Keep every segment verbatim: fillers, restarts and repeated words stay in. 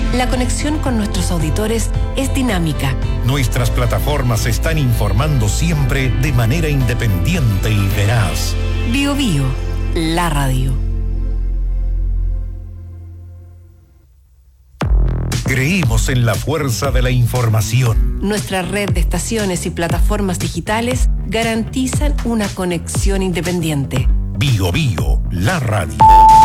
La conexión con nuestros auditores es dinámica. Nuestras plataformas están informando siempre de manera independiente y veraz. Bio Bio, la radio. Creímos en la fuerza de la información. Nuestra red de estaciones y plataformas digitales garantizan una conexión independiente. Bio Bio, la radio.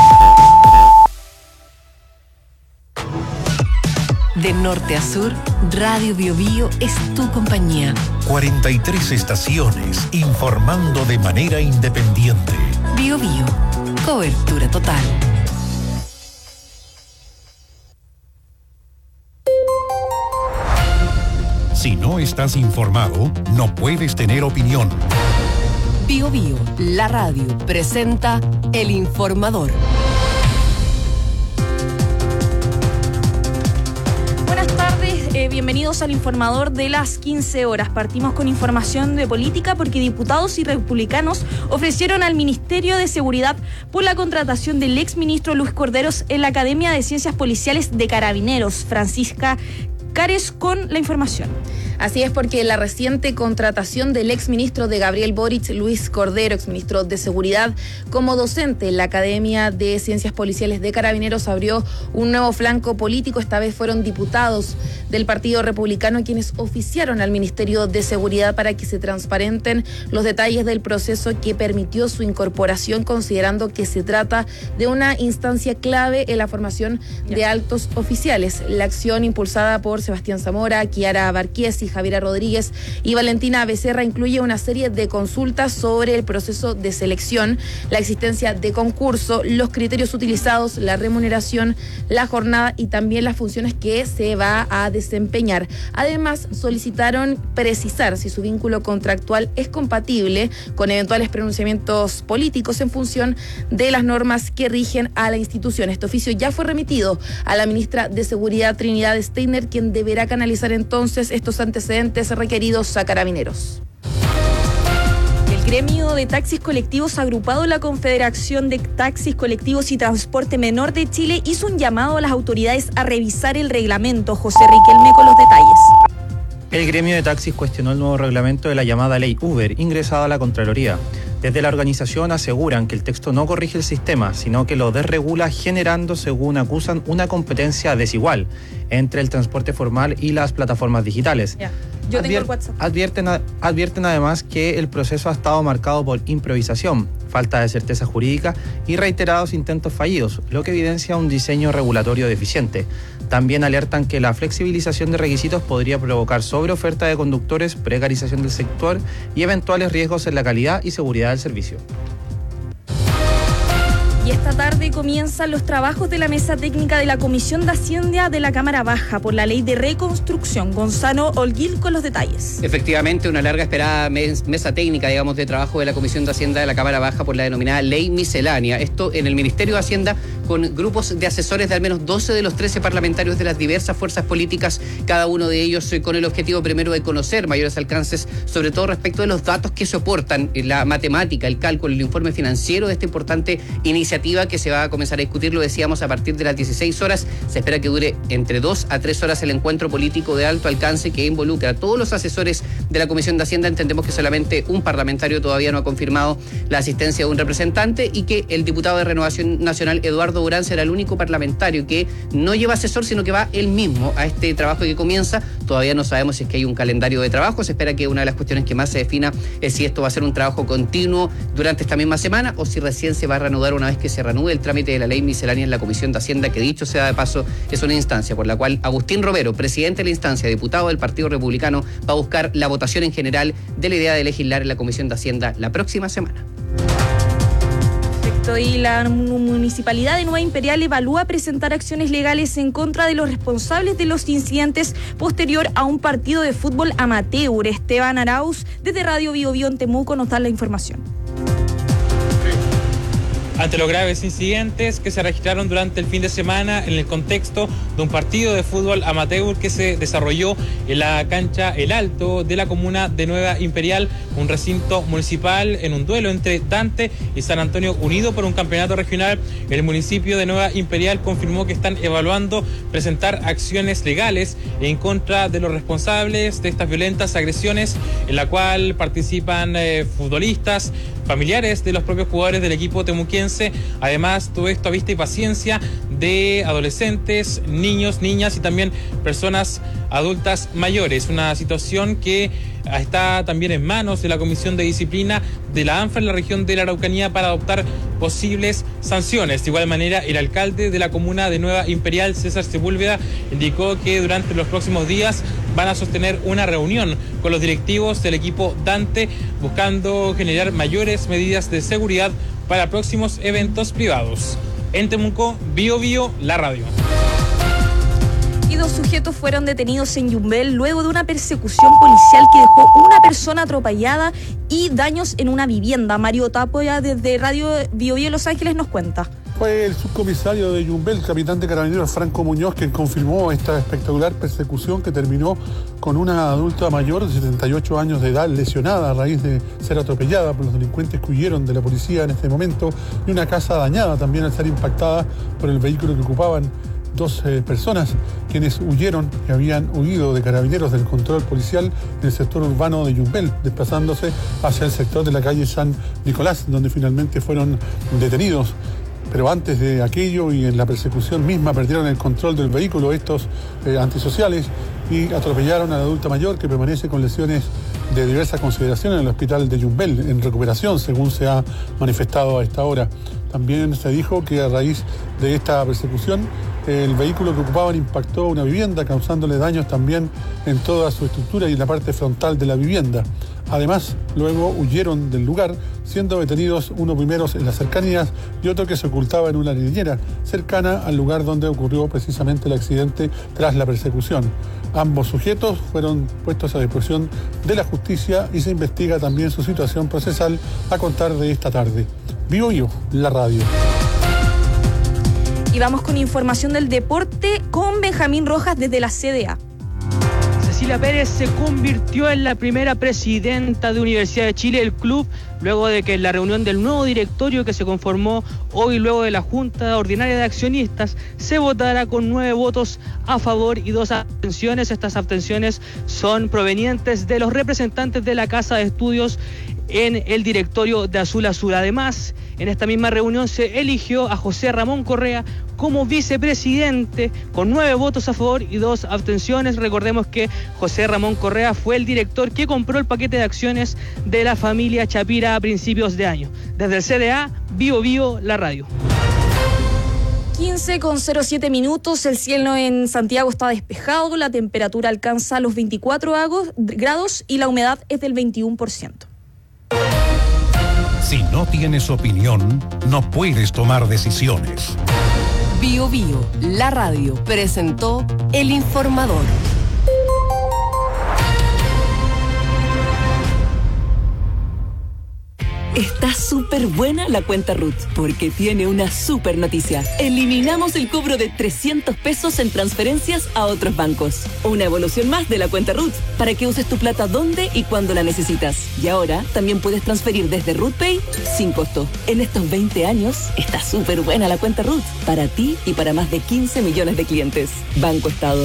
De norte a sur, Radio Bio Bio es tu compañía. cuarenta y tres estaciones informando de manera independiente. Bio Bio, cobertura total. Si no estás informado, no puedes tener opinión. Bio Bio, la radio, presenta El Informador. Buenas tardes, eh, bienvenidos al Informador de las quince horas. Partimos con información de política porque diputados y republicanos ofrecieron al Ministerio de Seguridad por la contratación del exministro Luis Corderos en la Academia de Ciencias Policiales de Carabineros. Francisca Cares con la información. Así es, porque la reciente contratación del exministro de Gabriel Boric, Luis Cordero, exministro de Seguridad, como docente en la Academia de Ciencias Policiales de Carabineros, abrió un nuevo flanco político. Esta vez fueron diputados del Partido Republicano quienes oficiaron al Ministerio de Seguridad para que se transparenten los detalles del proceso que permitió su incorporación, considerando que se trata de una instancia clave en la formación de altos oficiales. La acción, impulsada por Sebastián Zamora, Kiara Barquiesi, Javiera Rodríguez y Valentina Becerra, incluye una serie de consultas sobre el proceso de selección, la existencia de concurso, los criterios utilizados, la remuneración, la jornada y también las funciones que se va a desempeñar. Además, solicitaron precisar si su vínculo contractual es compatible con eventuales pronunciamientos políticos en función de las normas que rigen a la institución. Este oficio ya fue remitido a la ministra de Seguridad, Trinidad Steiner, quien deberá canalizar entonces estos antecedentes requeridos a Carabineros. El gremio de taxis colectivos agrupado en la Confederación de Taxis Colectivos y Transporte Menor de Chile hizo un llamado a las autoridades a revisar el reglamento. José Riquelme con los detalles. El gremio de taxis cuestionó el nuevo reglamento de la llamada Ley Uber, ingresado a la Contraloría. Desde la organización aseguran que el texto no corrige el sistema, sino que lo desregula, generando, según acusan, una competencia desigual entre el transporte formal y las plataformas digitales. Ya. Yo Advier- tengo el WhatsApp. Advierten, advierten además que el proceso ha estado marcado por improvisación, falta de certeza jurídica y reiterados intentos fallidos, lo que evidencia un diseño regulatorio deficiente. También alertan que la flexibilización de requisitos podría provocar sobreoferta de conductores, precarización del sector y eventuales riesgos en la calidad y seguridad del servicio. Y esta tarde comienzan los trabajos de la mesa técnica de la Comisión de Hacienda de la Cámara Baja por la Ley de Reconstrucción. Gonzalo Holguín con los detalles. Efectivamente, una larga esperada mes, mesa técnica, digamos, de trabajo de la Comisión de Hacienda de la Cámara Baja por la denominada Ley Miscelánea. Esto en el Ministerio de Hacienda, con grupos de asesores de al menos doce de los trece parlamentarios de las diversas fuerzas políticas, cada uno de ellos con el objetivo primero de conocer mayores alcances, sobre todo respecto de los datos que soportan la matemática, el cálculo, el informe financiero de esta importante iniciativa que se va a comenzar a discutir, lo decíamos, a partir de las dieciséis horas. Se espera que dure entre dos a tres horas el encuentro político de alto alcance que involucra a todos los asesores de la Comisión de Hacienda. Entendemos que solamente un parlamentario todavía no ha confirmado la asistencia de un representante y que el diputado de Renovación Nacional, Eduardo Durán, será el único parlamentario que no lleva asesor, sino que va él mismo a este trabajo que comienza. Todavía no sabemos si es que hay un calendario de trabajo. Se espera que una de las cuestiones que más se defina es si esto va a ser un trabajo continuo durante esta misma semana o si recién se va a reanudar una vez que se reanude el trámite de la ley miscelánea en la Comisión de Hacienda, que dicho sea de paso es una instancia por la cual Agustín Romero, presidente de la instancia, diputado del Partido Republicano, va a buscar la votación en general de la idea de legislar en la Comisión de Hacienda la próxima semana. Perfecto. Y la Municipalidad de Nueva Imperial evalúa presentar acciones legales en contra de los responsables de los incidentes posterior a un partido de fútbol amateur. Esteban Arauz, desde Radio Bio Bio en Temuco, nos da la información. ante los graves incidentes que se registraron durante el fin de semana en el contexto de un partido de fútbol amateur que se desarrolló en la cancha El Alto de la comuna de Nueva Imperial, un recinto municipal, en un duelo entre Dante y San Antonio Unido por un campeonato regional. El municipio de Nueva Imperial confirmó que están evaluando presentar acciones legales en contra de los responsables de estas violentas agresiones, en la cual participan eh, futbolistas, familiares de los propios jugadores del equipo temuquense. Además, todo esto a vista y paciencia de adolescentes, niños, niñas y también personas adultas mayores. Una situación que está también en manos de la Comisión de Disciplina de la ANFA en la región de la Araucanía para adoptar posibles sanciones. De igual manera, el alcalde de la comuna de Nueva Imperial, César Sepúlveda, indicó que durante los próximos días van a sostener una reunión con los directivos del equipo Dante, buscando generar mayores medidas de seguridad para próximos eventos privados. En Temuco, Bio Bio, la radio. Y dos sujetos fueron detenidos en Yumbel luego de una persecución policial que dejó una persona atropellada y daños en una vivienda. Mario Tapoya desde Radio Bio Bio Los Ángeles nos cuenta. Fue el subcomisario de Yumbel, capitán de carabineros Franco Muñoz, quien confirmó esta espectacular persecución que terminó con una adulta mayor de setenta y ocho años de edad lesionada a raíz de ser atropellada por los delincuentes que huyeron de la policía en este momento, y una casa dañada también al ser impactada por el vehículo que ocupaban dos eh, personas quienes huyeron y habían huido de carabineros del control policial en el sector urbano de Yumbel, desplazándose hacia el sector de la calle San Nicolás, donde finalmente fueron detenidos. Pero antes de aquello y en la persecución misma perdieron el control del vehículo estos eh, antisociales y atropellaron a la adulta mayor, que permanece con lesiones de diversa consideración en el hospital de Yumbel, en recuperación, según se ha manifestado a esta hora. También se dijo que a raíz de esta persecución el vehículo que ocupaban impactó una vivienda, causándole daños también en toda su estructura y en la parte frontal de la vivienda. Además, luego huyeron del lugar, siendo detenidos uno primeros en las cercanías y otro que se ocultaba en una niñera cercana al lugar donde ocurrió precisamente el accidente tras la persecución. Ambos sujetos fueron puestos a disposición de la justicia y se investiga también su situación procesal a contar de esta tarde. Bio Bio, la radio. Y vamos con información del deporte con Benjamín Rojas desde la C D A. Cecilia Pérez se convirtió en la primera presidenta de Universidad de Chile, el club, luego de que en la reunión del nuevo directorio que se conformó hoy luego de la Junta Ordinaria de Accionistas se votara con nueve votos a favor y dos abstenciones. Estas abstenciones son provenientes de los representantes de la Casa de Estudios en el directorio de Azul Azul. Además, en esta misma reunión se eligió a José Ramón Correa como vicepresidente con nueve votos a favor y dos abstenciones. Recordemos que José Ramón Correa fue el director que compró el paquete de acciones de la familia Chapira a principios de año. Desde el C D A, Bio Bio, la radio. quince con cero siete minutos, el cielo en Santiago está despejado, la temperatura alcanza los veinticuatro grados y la humedad es del veintiuno por ciento. Si no tienes opinión, no puedes tomar decisiones. Bio Bio, la radio, presentó El Informador. Está súper buena la cuenta Ruth, porque tiene una súper noticia. Eliminamos el cobro de trescientos pesos en transferencias a otros bancos. Una evolución más de la cuenta Ruth, para que uses tu plata donde y cuando la necesitas. Y ahora también puedes transferir desde Ruth Pay sin costo. En estos veinte años, está súper buena la cuenta Ruth, para ti y para más de quince millones de clientes. Banco Estado.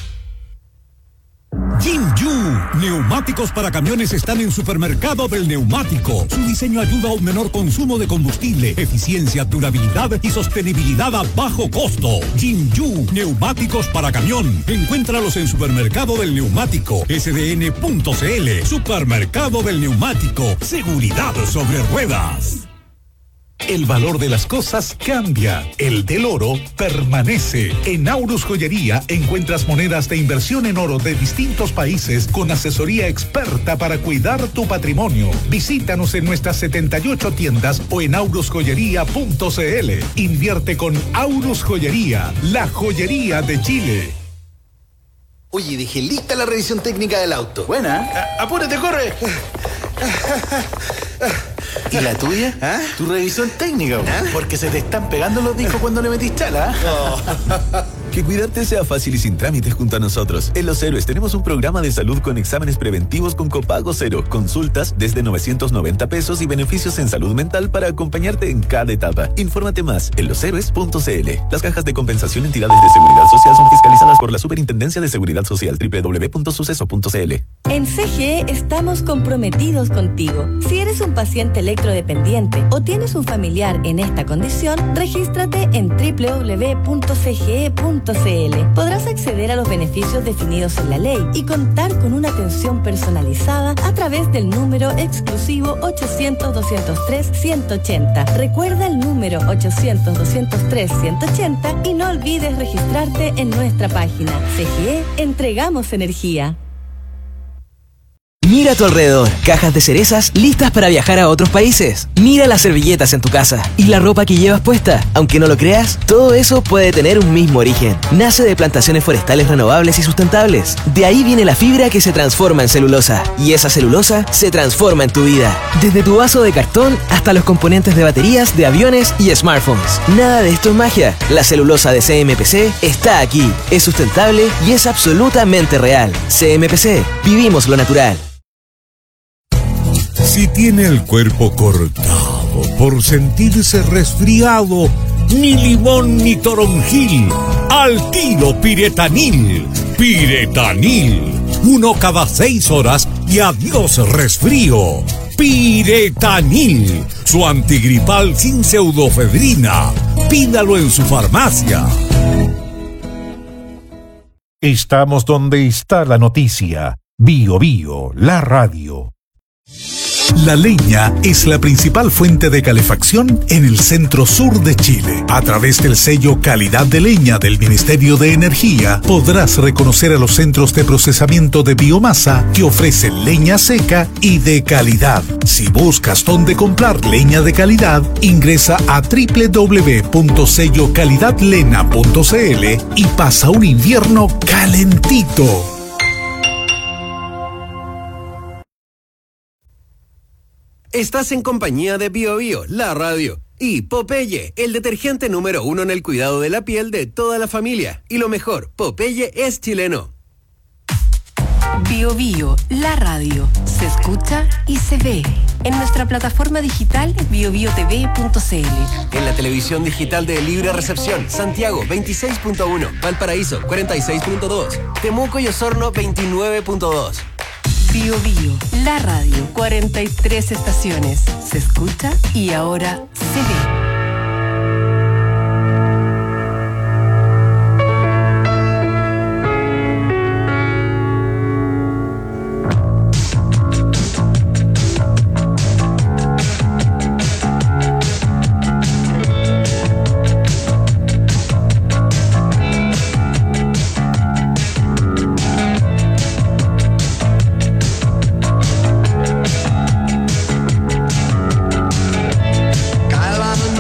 Jinju, neumáticos para camiones están en Supermercado del Neumático. Su diseño ayuda a un menor consumo de combustible, eficiencia, durabilidad y sostenibilidad a bajo costo. Jinju, neumáticos para camión. Encuéntralos en Supermercado del Neumático, S D N punto C L. Supermercado del Neumático, seguridad sobre ruedas. El valor de las cosas cambia, el del oro permanece. En Aurus Joyería encuentras monedas de inversión en oro de distintos países con asesoría experta para cuidar tu patrimonio. Visítanos en nuestras setenta y ocho tiendas o en aurus joyería punto C L. Invierte con Aurus Joyería, la joyería de Chile. Oye, dejé lista la revisión técnica del auto. Buena. A- apúrate, corre. ¿Y la tuya? ¿Ah? Tu revisión técnica, ¿ah? Porque se te están pegando los discos cuando le metís chala. Oh. Que cuidarte sea fácil y sin trámites junto a nosotros. En Los Héroes tenemos un programa de salud con exámenes preventivos con copago cero, consultas desde novecientos noventa pesos y beneficios en salud mental para acompañarte en cada etapa. Infórmate más en los héroes punto c l. Las cajas de compensación entidades de seguridad social son fiscalizadas por la Superintendencia de Seguridad Social doble u doble u doble u punto suceso punto c l. En C G E estamos comprometidos contigo. Si eres un paciente electrodependiente o tienes un familiar en esta condición, regístrate en doble u doble u doble u punto c g e punto c l. Podrás acceder a los beneficios definidos en la ley y contar con una atención personalizada a través del número exclusivo ochocientos, doscientos tres, ciento ochenta. Recuerda el número ochocientos, doscientos tres, ciento ochenta y no olvides registrarte en nuestra página. C G E, entregamos energía. Mira a tu alrededor, cajas de cerezas listas para viajar a otros países. Mira las servilletas en tu casa y la ropa que llevas puesta. Aunque no lo creas, todo eso puede tener un mismo origen. Nace de plantaciones forestales renovables y sustentables. De ahí viene la fibra que se transforma en celulosa. Y esa celulosa se transforma en tu vida. Desde tu vaso de cartón hasta los componentes de baterías de aviones y smartphones. Nada de esto es magia. La celulosa de C M P C está aquí. Es sustentable y es absolutamente real. C M P C. Vivimos lo natural. Si tiene el cuerpo cortado por sentirse resfriado, ni limón ni toronjil, al tiro Piretanil. Piretanil, uno cada seis horas y adiós resfrío. Piretanil, su antigripal sin pseudofedrina. Pídalo en su farmacia. Estamos donde está la noticia. Bio Bio, la radio. La leña es la principal fuente de calefacción en el centro sur de Chile. A través del sello Calidad de Leña del Ministerio de Energía, podrás reconocer a los centros de procesamiento de biomasa que ofrecen leña seca y de calidad. Si buscas dónde comprar leña de calidad, ingresa a doble u doble u doble u punto sello calidad lena punto c l y pasa un invierno calentito. Estás en compañía de Bio Bio, la radio, y Popeye, el detergente número uno en el cuidado de la piel de toda la familia. Y lo mejor, Popeye es chileno. Bio Bio, la radio, se escucha y se ve en nuestra plataforma digital bio bio t v punto c l. En la televisión digital de libre recepción, Santiago veintiséis punto uno, Valparaíso cuarenta y seis punto dos, Temuco y Osorno veintinueve punto dos. Bio Bio, la radio, cuarenta y tres estaciones. Se escucha y ahora se ve. Kyle on the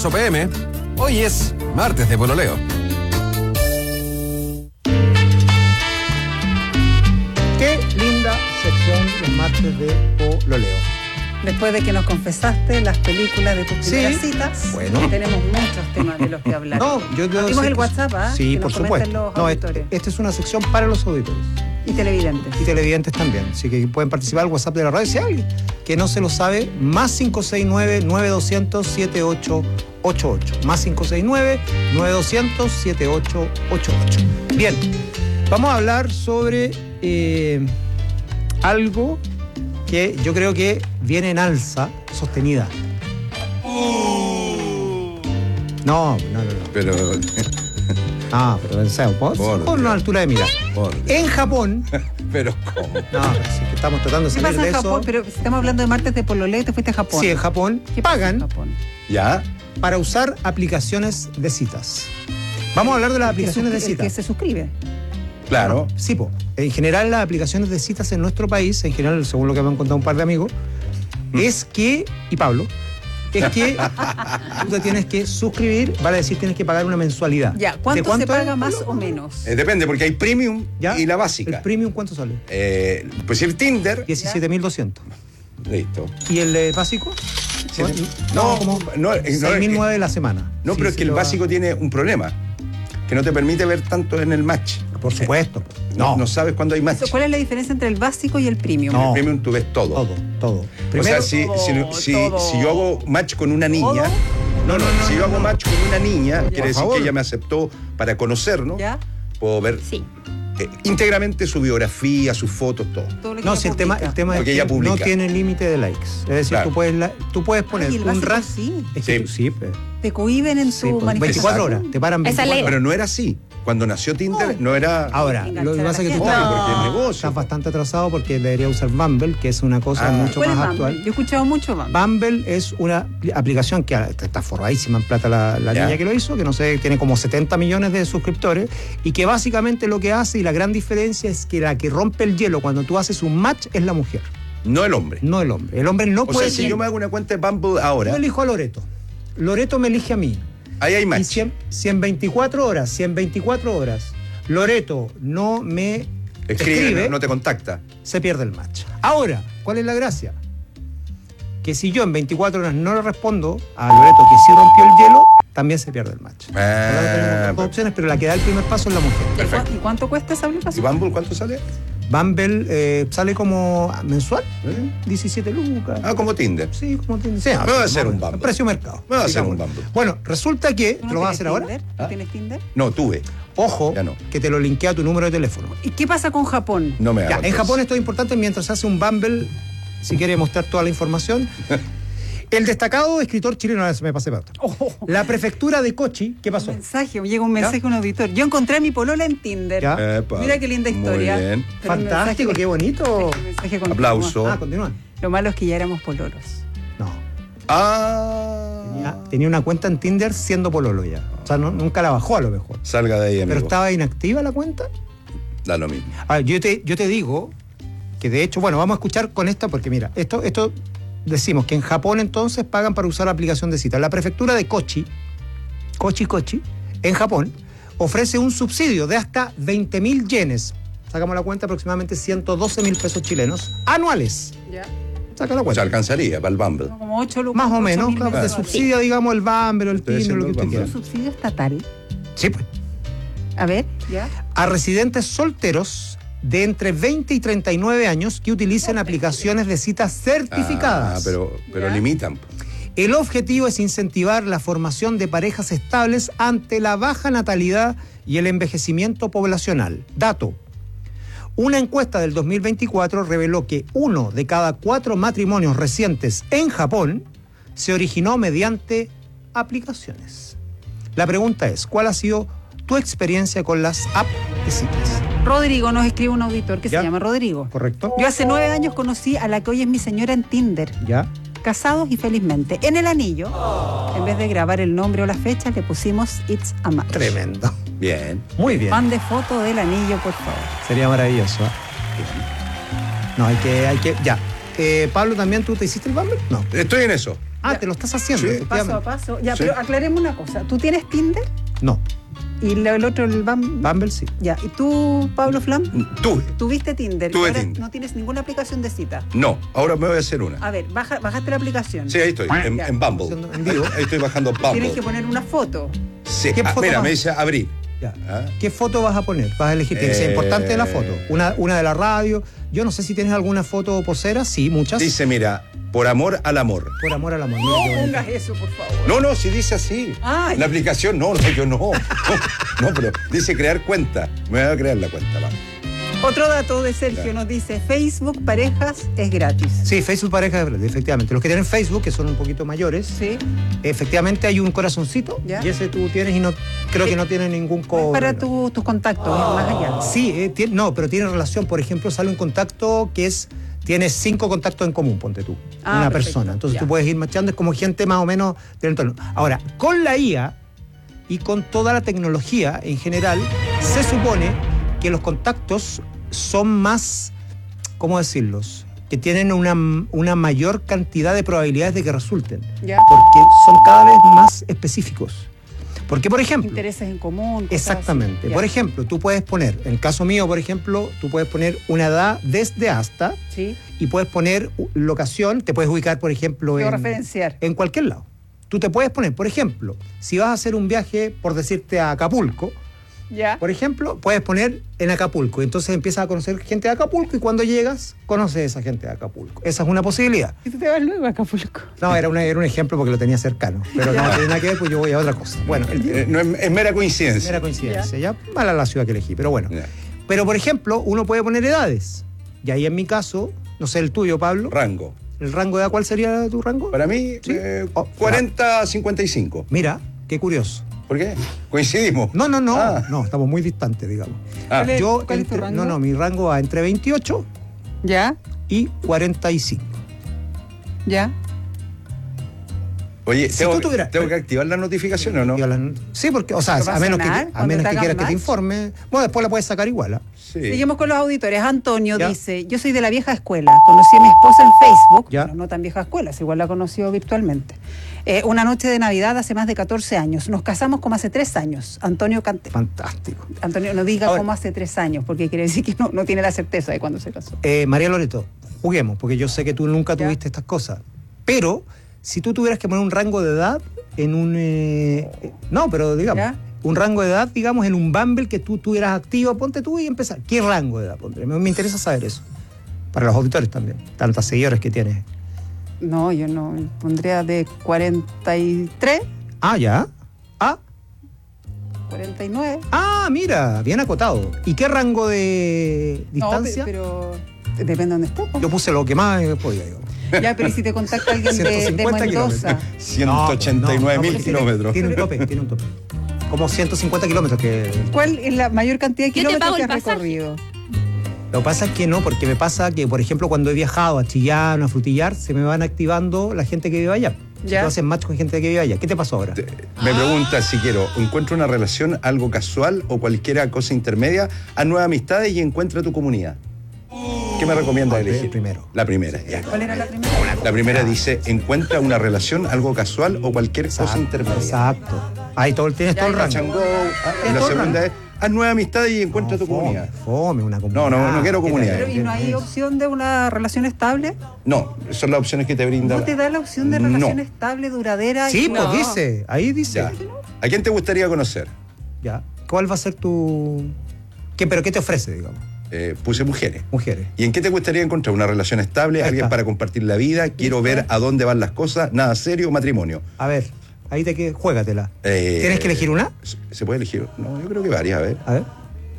Eso P M. Hoy es martes de pololeo. Qué linda sección los martes de pololeo. Después de que nos confesaste las películas de tus primeras Sí. citas, Bueno. tenemos muchos temas de los que hablar. No, yo debo Abrimos decir el que- WhatsApp, ¿ah? Sí, Que por nos comenten supuesto. los No, auditores. esta es una sección para los auditores. Y televidentes. Y televidentes también. Así que pueden participar al WhatsApp de la radio. Si hay alguien que no se lo sabe, más cinco seis nueve, nueve dos cero cero, siete ocho ocho ocho. Más cinco seis nueve, nueve dos cero cero, siete ocho ocho ocho. Bien, vamos a hablar sobre eh, algo que yo creo que viene en alza sostenida. No, no, no, no. Pero. Ah, pero en serio, pon, Por pon una altura de mira. Por En Japón. Pero ¿cómo? No, pero sí que estamos tratando de ¿Qué salir pasa de en eso. Japón? Pero si estamos hablando de martes de pololeo, te fuiste a Japón. Sí, en Japón pagan ¿Ya? para usar aplicaciones de citas. Vamos a hablar de las El que aplicaciones de suscri- el citas. que se suscribe. Claro. Sí, po. En general las aplicaciones de citas en nuestro país, en general, según lo que me han contado un par de amigos, es que, y Pablo, es que tú te tienes que suscribir, vale decir, tienes que pagar una mensualidad. Ya, ¿cuánto, ¿De cuánto se paga es, más Pablo? o menos? Eh, depende, porque hay premium ¿Ya? y la básica. ¿El premium cuánto sale? Eh, pues el Tinder. diecisiete mil doscientos. Listo. ¿Y el eh, básico? No, como no, eh, no, seis mil eh, nueve de la semana. No, Sí, pero es sí que el lo- básico tiene un problema. Que no te permite ver tanto en el match. Por supuesto. No, no sabes cuándo hay match. ¿Cuál es la diferencia entre el básico y el premium? En el premium tú ves todo. Todo, todo. O Primero, sea, si, todo, si, si, todo. si yo hago match con una niña. No, no, si yo hago match con una niña, quiere decir favor. que ella me aceptó para conocernos. ¿Ya? Puedo ver Sí. eh, íntegramente su biografía, sus fotos, todo. Todo lo que No, ella si el tema, publica. el tema es Porque que ella publica. no tiene límite de likes. Es decir, Claro. tú, puedes la- tú puedes poner Ay, el un básico ras. sí. Es que Sí. tú- sí, pues. Te cohiben en Sí, tu pues, manifestación. veinticuatro horas, te paran Esa veinticuatro ley- horas. Pero no era así. Cuando nació Tinder no era. Ahora, Enganchar lo que a la pasa es que tú gente. estás, Obvio, porque es negocio. estás bastante atrasado porque debería usar Bumble, que es una cosa Ah. mucho ¿Cuál es más Bumble? actual. Yo he escuchado mucho Bumble. Bumble es una apli- aplicación que que está forradísima en plata la, la Ya. niña que lo hizo, que no sé, tiene como setenta millones de suscriptores y que básicamente lo que hace y la gran diferencia es que la que rompe el hielo cuando tú haces un match es la mujer, No el hombre. no el hombre. El hombre no O puede... sea, si yo me hago una cuenta de Bumble ahora, Yo elijo a Loreto. Loreto me elige a mí. ahí hay Y match. si en, si en veinticuatro horas, si en veinticuatro horas Loreto no me Escribe, escribe, no, no te contacta. se pierde el match. Ahora, ¿cuál es la gracia? Que si yo en veinticuatro horas no le respondo a Loreto que sí rompió el hielo, también se pierde el match. Ahora tenemos dos opciones, pero la que da el primer paso es la mujer. ¿Y cu- ¿Y cuánto cuesta esa ¿Y aplicación? Bumble cuánto sale? Bumble eh, sale como mensual, diecisiete lucas. Ah, como Tinder. Sí, como tiene. Sí, Me voy a ah, hacer un vamos, Bumble. Precio mercado. Me voy a hacer un digamos. Bumble. Bueno, resulta que, ¿Tú no ¿lo vas a hacer tienes ahora? Tinder? ¿Tú tienes Tinder? No, tuve. Ojo, Ya no. que te lo linkea a tu número de teléfono. ¿Y qué pasa con Japón? No me Ya, hagas en eso. Japón esto es importante mientras se hace un Bumble, si quiere mostrar toda la información. El destacado escritor chileno, ahora se me pasé para otro. La prefectura de Kochi, ¿qué pasó? Un mensaje, me llega un mensaje de un auditor. Yo encontré a mi polola en Tinder. Ya. Epa, Mira qué linda muy historia. bien. Pero un Fantástico, mensaje- qué bonito. un mensaje continúa. Aplauso. Ah, continúa. Lo malo es que ya éramos pololos. No. Ah. Tenía, tenía una cuenta en Tinder siendo pololo ya. O sea, no- nunca la bajó a lo mejor. Salga de ahí, amigo. Pero estaba inactiva la cuenta. Da lo mismo. A ver, yo te, yo te digo que de hecho, bueno, vamos a escuchar con esta porque mira, esto, esto decimos que en Japón entonces pagan para usar la aplicación de citas. La prefectura de Kochi, Kochi Kochi, en Japón, ofrece un subsidio de hasta veinte mil yenes. Sacamos la cuenta, aproximadamente ciento doce mil pesos chilenos anuales. Ya. Saca la O cuenta. sea, alcanzaría para el Bumble. Como ocho lucas. Más o ocho menos, mil claro, te mensuales. subsidia, digamos, el Bumble, el Estoy Tinder, lo que haciendo usted el quiera. ¿Un subsidio estatal? Sí, pues. A ver, ya. A residentes solteros de entre veinte y treinta y nueve años que utilicen aplicaciones de citas certificadas. Ah, pero, pero Ya. limitan. El objetivo es incentivar la formación de parejas estables ante la baja natalidad y el envejecimiento poblacional. Dato. Una encuesta del dos mil veinticuatro reveló que uno de cada cuatro matrimonios recientes en Japón se originó mediante aplicaciones. La pregunta es, ¿cuál ha sido tu experiencia con las apps de citas? Rodrigo nos escribe un auditor que Ya. se llama Rodrigo. ¿Correcto? Yo hace nueve años conocí a la que hoy es mi señora en Tinder. ¿Ya? Casados y felizmente. En el anillo, en vez de grabar el nombre o la fecha, le pusimos It's a Match. Tremendo. Bien. Muy bien. Mande foto del anillo, por favor. Sería maravilloso. ¿eh? No, hay que, hay que, ya. Eh, Pablo, ¿también tú te hiciste el Bumble? No. Estoy en eso. Ah, ya. Te lo estás haciendo. Sí. Paso a paso. Ya, sí. Pero aclaremos una cosa. ¿Tú tienes Tinder? No. ¿Y el otro, el Bumble? Bumble, sí. Ya. ¿Y tú, Pablo Flam? Tuve. ¿Tuviste Tinder? Tuve ahora Tinder. ¿No tienes ninguna aplicación de cita? No, ahora me voy a hacer una. A ver, baja, ¿bajaste la aplicación? Sí, ahí estoy, en, en Bumble. En vivo. Ahí estoy bajando Bumble. Tienes que poner una foto. Sí. ¿Qué Ah, foto mira, más? me dice abrir. Ya. ¿Ah? ¿Qué foto vas a poner? Vas a elegir. Tiene que ser Eh... importante la foto. Una, una de la radio. Yo no sé si tienes alguna foto posera. Sí, muchas. Dice, mira, por amor al amor. Por amor al amor. No pongas eso, por favor. No, no, si dice así. Ay. La aplicación, no, no, yo no. No, no, pero dice crear cuenta. Me voy a crear la cuenta, vamos. Otro dato de Sergio ya. Nos dice, Facebook Parejas es gratis. Sí, Facebook Parejas es gratis, efectivamente. Los que tienen Facebook, que son un poquito mayores, sí. Efectivamente hay un corazoncito, ¿ya? Y ese tú tienes y no creo que no tiene ningún cobro. Es para tu, tus contactos, oh. más allá. Sí, eh, tiene, no, pero tiene relación. Por ejemplo, sale un contacto que es... Tienes cinco contactos en común, ponte tú. Ah, una perfecto. persona. Entonces ya. Tú puedes ir machando, es como gente más o menos del entorno. Ahora, con la I A y con toda la tecnología en general, se supone que los contactos son más, ¿cómo decirlos? Que tienen una, una mayor cantidad de probabilidades de que resulten. Ya. Porque son cada vez más específicos. Porque, por ejemplo... Intereses en común. Exactamente. Por ejemplo, tú puedes poner, en el caso mío, por ejemplo, tú puedes poner una edad desde hasta, sí. Y puedes poner locación, te puedes ubicar, por ejemplo, en, referenciar. en cualquier lado. Tú te puedes poner, por ejemplo, si vas a hacer un viaje, por decirte, a Acapulco, ya. Por ejemplo, puedes poner en Acapulco. Entonces empiezas a conocer gente de Acapulco y cuando llegas, conoces a esa gente de Acapulco. Esa es una posibilidad. ¿Y tú te vas luego a Acapulco? No, era, una, era un ejemplo porque lo tenía cercano. Pero no tiene nada que ver, pues yo voy a otra cosa. Bueno, el, eh, no, es, es mera coincidencia. Mera coincidencia. Ya, ya mala la ciudad que elegí, pero bueno. Ya. Pero, por ejemplo, uno puede poner edades. Y ahí en mi caso, no sé el tuyo, Pablo. Rango. ¿El rango de edad cuál sería tu rango? Para mí, ¿sí? eh, oh, cuarenta a cincuenta y cinco. Mira, qué curioso. ¿Por qué? ¿Coincidimos? No, no, no. Ah. No, estamos muy distantes, digamos. Ah. ¿Cuál es, Yo cuál entre, es tu rango? No, no, mi rango va entre veintiocho ¿ya? Y cuarenta y cinco. ¿Ya? Oye, si ¿tengo, tuvieras, ¿tengo que activar la notificación o no? Sí, porque, o sea, a menos que, a menos que quieras match? que te informe. Bueno, después la puedes sacar igual. ¿eh? Sí. Seguimos con los auditores. Antonio ¿Ya? dice, yo soy de la vieja escuela. Conocí a mi esposa en Facebook. ¿Ya? Bueno, no tan vieja escuela, igual la conoció virtualmente. Eh, una noche de Navidad hace más de catorce años. Nos casamos como hace tres años. Antonio Cante. Fantástico. Antonio, no diga cómo hace tres años, porque quiere decir que no, no tiene la certeza de cuándo se casó. Eh, María Loreto, juguemos, porque yo sé que tú nunca ¿Ya? tuviste estas cosas. Pero, si tú tuvieras que poner un rango de edad en un... Eh, no, pero digamos, ¿Ya? un rango de edad, digamos, en un Bumble que tú tuvieras activo, ponte tú y empezar. ¿Qué rango de edad pondré? Me, me interesa saber eso. Para los auditores también, tantos seguidores que tienes. No, yo no, pondría de cuarenta y tres. Ah, ya. Ah. cuarenta y nueve. Ah, mira, bien acotado. ¿Y qué rango de distancia? No, pero, pero depende de dónde estés. Yo puse lo que más podía, digamos. Ya, pero ¿y si te contacta alguien de, de Mendoza? ciento ochenta y nueve mil no, no, kilómetros. Tiene un tope, tiene un tope. Como ciento cincuenta kilómetros que... ¿Cuál es la mayor cantidad de kilómetros que has pasaje? recorrido? Lo que pasa es que no, porque me pasa que, por ejemplo, cuando he viajado a Chillán o a Frutillar, se me van activando la gente que vive allá. ¿Ya? Tú haces match con gente que vive allá. ¿Qué te pasó ahora? Te, me pregunta si quiero, encuentro una relación, algo casual o cualquier cosa intermedia, a nuevas amistades y encuentra tu comunidad. ¿Qué me recomienda no, elegir? Primero. La primera, ya. ¿Cuál era la primera? La primera dice, encuentra una relación, algo casual o cualquier exacto, cosa intermedia. Exacto. Ahí todo, tienes ya, todo el rango. Chango, ah, y la segunda es, haz nuevas amistades y encuentra no, tu comunidad. Fome, una comunidad. No, no, no quiero comunidad. Pero, ¿y no hay opción de una relación estable? No, son las opciones que te brinda. ¿No te da la opción de relación no. estable, duradera? Sí, y... pues no. dice, ahí dice. Ya. ¿A quién te gustaría conocer? Ya. ¿Cuál va a ser tu...? ¿Qué, ¿Pero qué te ofrece, digamos? Eh, puse mujeres. Mujeres. ¿Y en qué te gustaría encontrar? ¿Una relación estable? Ahí ¿Alguien está. para compartir la vida? ¿Quiero ver a dónde van las cosas? ¿Nada serio? ¿Matrimonio? A ver, ahí te que juégatela. Eh, ¿Tienes que elegir una? ¿Se puede elegir? No, yo creo que varias, a ver. A ver.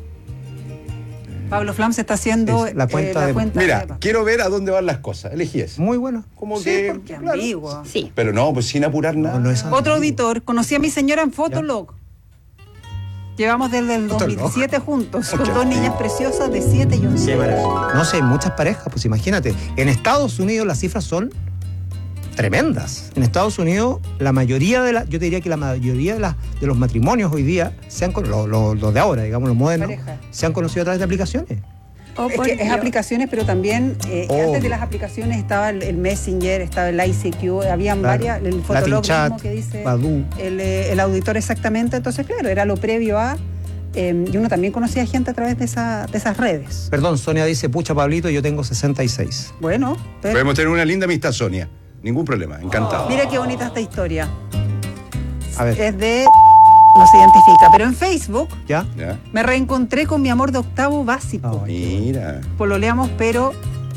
Pablo Flam se está haciendo Es la cuenta eh, la de- cuenta Mira, de- quiero ver a dónde van las cosas. Elegí eso. Muy buena. Como Sí, que... porque claro. ambiguo. Sí. Pero no, pues sin apurar nada. No, no es Otro ambiguo. auditor, conocí a mi señora en Fotolog. Llevamos desde el dos mil diecisiete juntos, con dos niñas preciosas de siete y once Qué años. maravilla. No sé, hay muchas parejas, pues imagínate. En Estados Unidos las cifras son tremendas. En Estados Unidos, la mayoría de las, yo te diría que la mayoría de, las, de los matrimonios hoy día, se han, los lo, lo de ahora, digamos, los modernos, Pareja. se han conocido a través de aplicaciones. Es, que es aplicaciones, pero también eh, Oh. antes de las aplicaciones estaba el, el Messenger, estaba el I C Q, habían Claro. varias, el Latin Fotolog Chat, mismo que dice Badoo. el, eh, el auditor exactamente. Entonces, claro, era lo previo a... eh, y uno también conocía gente a través de, esa, de esas redes. Perdón, Sonia dice, pucha Pablito, yo tengo sesenta y seis. Bueno, pero, Podemos tener una linda amistad, Sonia. Ningún problema, encantado. mira qué bonita esta historia. A ver. Es de... no se identifica, pero en Facebook ¿Ya? ¿Ya? me reencontré con mi amor de octavo básico. Mira. Pololeamos, pero...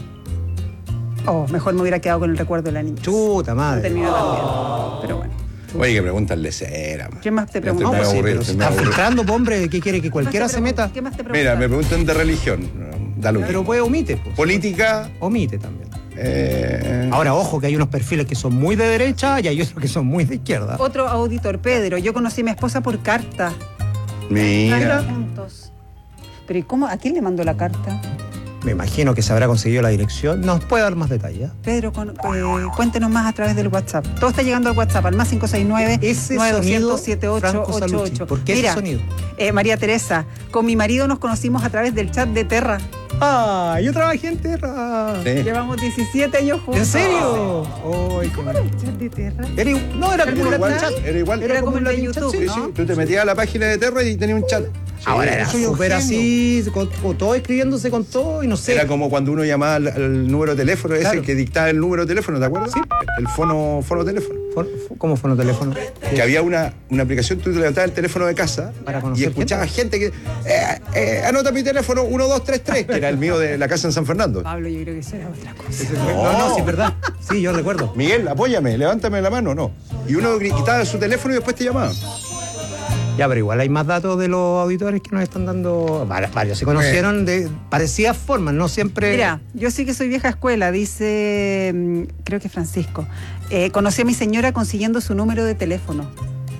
Oh, mejor me hubiera quedado con el recuerdo de la niña. Chuta No madre. terminó tan bien. Pero bueno. Oye, que preguntarle cera. man. ¿Qué más te Ya pregunto? estoy No, medio pues sí, aburrido, pero si estoy medio está aburrido. filtrando, pues, hombre, ¿qué quiere? ¿Que cualquiera se meta? ¿Qué más te Mira, preguntas? me preguntan de religión. Dale. Pero puede omite, pues. Política. Omite también. Eh, Ahora, ojo, que hay unos perfiles que son muy de derecha y hay otros que son muy de izquierda. Otro auditor, Pedro. Yo conocí a mi esposa por carta. mira. Juntos. Pero ¿y cómo? ¿A quién le mandó la carta? Me imagino que se habrá conseguido la dirección. ¿Nos puede dar más detalles? Pedro, con- eh, cuéntenos más a través del WhatsApp. Todo está llegando al WhatsApp, al más cinco seis nueve, Ese nueve dos cero sonido, cero, siete ocho Franco ocho Salucci. ocho. ¿Por qué ese Mira, sonido? eh, María Teresa, con mi marido nos conocimos a través del chat de Terra. ¡Ah! Yo trabajé en Terra. Sí. Llevamos diecisiete años juntos. ¿En serio? Ay, ¿Cómo era el chat de Terra? Era igual- no, era como Era un igual, chat. era igual. Era como un lo de Latin chat, YouTube, sí, Sí, ¿no? sí. Tú te metías a la página de Terra y tenías un chat. Sí, Ahora era soy un súper genio. así, con, con todo escribiéndose con todo y no sé. Era como cuando uno llamaba al, al número de teléfono, ese Claro. que dictaba el número de teléfono, ¿te acuerdas? Sí. El fono, fono teléfono. Fon- ¿Cómo fue el teléfono? Que había una, una aplicación, tú te levantabas el teléfono de casa Para y conocer escuchabas gente, que. Eh, eh, anota mi teléfono uno dos tres tres, que era el mío de la casa en San Fernando. Pablo, yo creo que eso era otra cosa. No, no, sí, es verdad. Sí, yo recuerdo. Miguel, apóyame, levántame la mano, no. Y uno gri- quitaba su teléfono y después te llamaba. Ya, pero igual hay más datos de los auditores que nos están dando. Varios, varios se conocieron de parecidas formas, no siempre. Mira, yo sí que soy vieja escuela, dice, mm, creo que Francisco. Eh, conocí a mi señora consiguiendo su número de teléfono.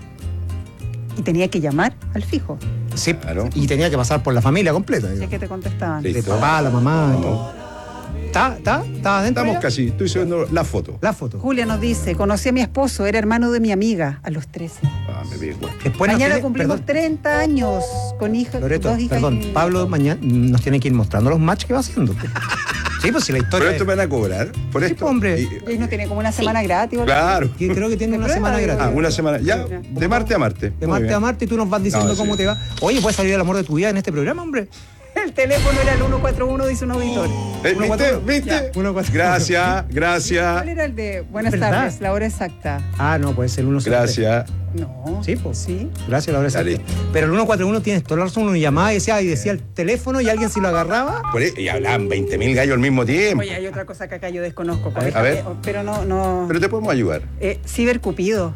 Y tenía que llamar al fijo. Sí, Claro. y tenía que pasar por la familia completa. Si es digo. que te contestaban. Sí. De papá, la mamá. y todo. ¿Está? ¿Está? ¿Está adentro? Estamos ya? casi, estoy subiendo la foto. La foto. Julia nos dice, conocí a mi esposo, era hermano de mi amiga, a los trece. Ah, me vi igual. Después nos Mañana tiene- cumplimos perdón, treinta años con hija, Loreto, dos hijas. perdón, y- Pablo mañana nos tiene que ir mostrando los matches que va haciendo. Sí, pues si la Pero historia. esto me van a cobrar. Por Sí, esto. pues, hombre. Y- Y no tiene como una semana gratis. ¿o algo? claro. que creo que tiene De una prueba, semana digo. gratis. Ah, una semana. Ya, de martes a martes. De Muy martes bien. a martes y tú nos vas diciendo No, sí. cómo te va. Oye, puede salir el amor de tu vida en este programa, hombre. El teléfono era el ciento cuarenta y uno, dice un auditor. Eh, Uno, ¿Viste? cuatro, ¿Viste? ya. Uno, cuatro. Gracias, gracias. ¿Cuál era el de buenas ¿Verdad? tardes, la hora exacta? Ah, no, puede ser el uno cero tres. Gracias. No. Sí, pues. Sí. Gracias, Laura. Dale. Exacto. Pero el ciento cuarenta y uno tienes toda la razón, uno llamaba y decía, y decía el teléfono y alguien si lo agarraba. Por ahí- y hablaban veinte mil gallos al mismo tiempo. Oye, hay otra cosa que acá yo desconozco. A ver. corríjame, A ver. Pero no, no. Pero te podemos ayudar. Eh, cibercupido.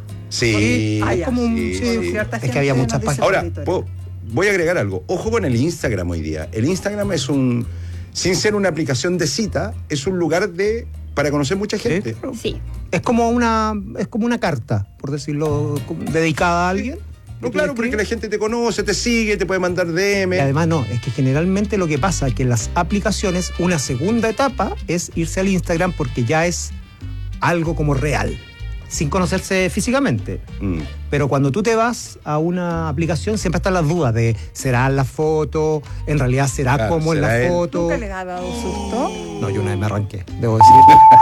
Sí. Ah, es ya. como un. sí, sí. sí. Cierta Es que gente había nos muchas dice páginas. Ahora, auditores. puedo- voy a agregar algo. Ojo con el Instagram hoy día. El Instagram es un, sin ser una aplicación de cita, es un lugar de para conocer mucha gente. Sí. Es como una, es como una carta, por decirlo, como dedicada a alguien. No, que claro, le porque escribe. la gente te conoce, te sigue, te puede mandar D Y M. además no, es que generalmente lo que pasa es que en las aplicaciones una segunda etapa es irse al Instagram porque ya es algo como real, sin conocerse físicamente. Mm. Pero cuando tú te vas a una aplicación siempre están las dudas de ¿será la foto? ¿En realidad será Claro, como en ¿será la él? foto? ¿Nunca les ha dado susto? No, yo una vez me arranqué, debo decir.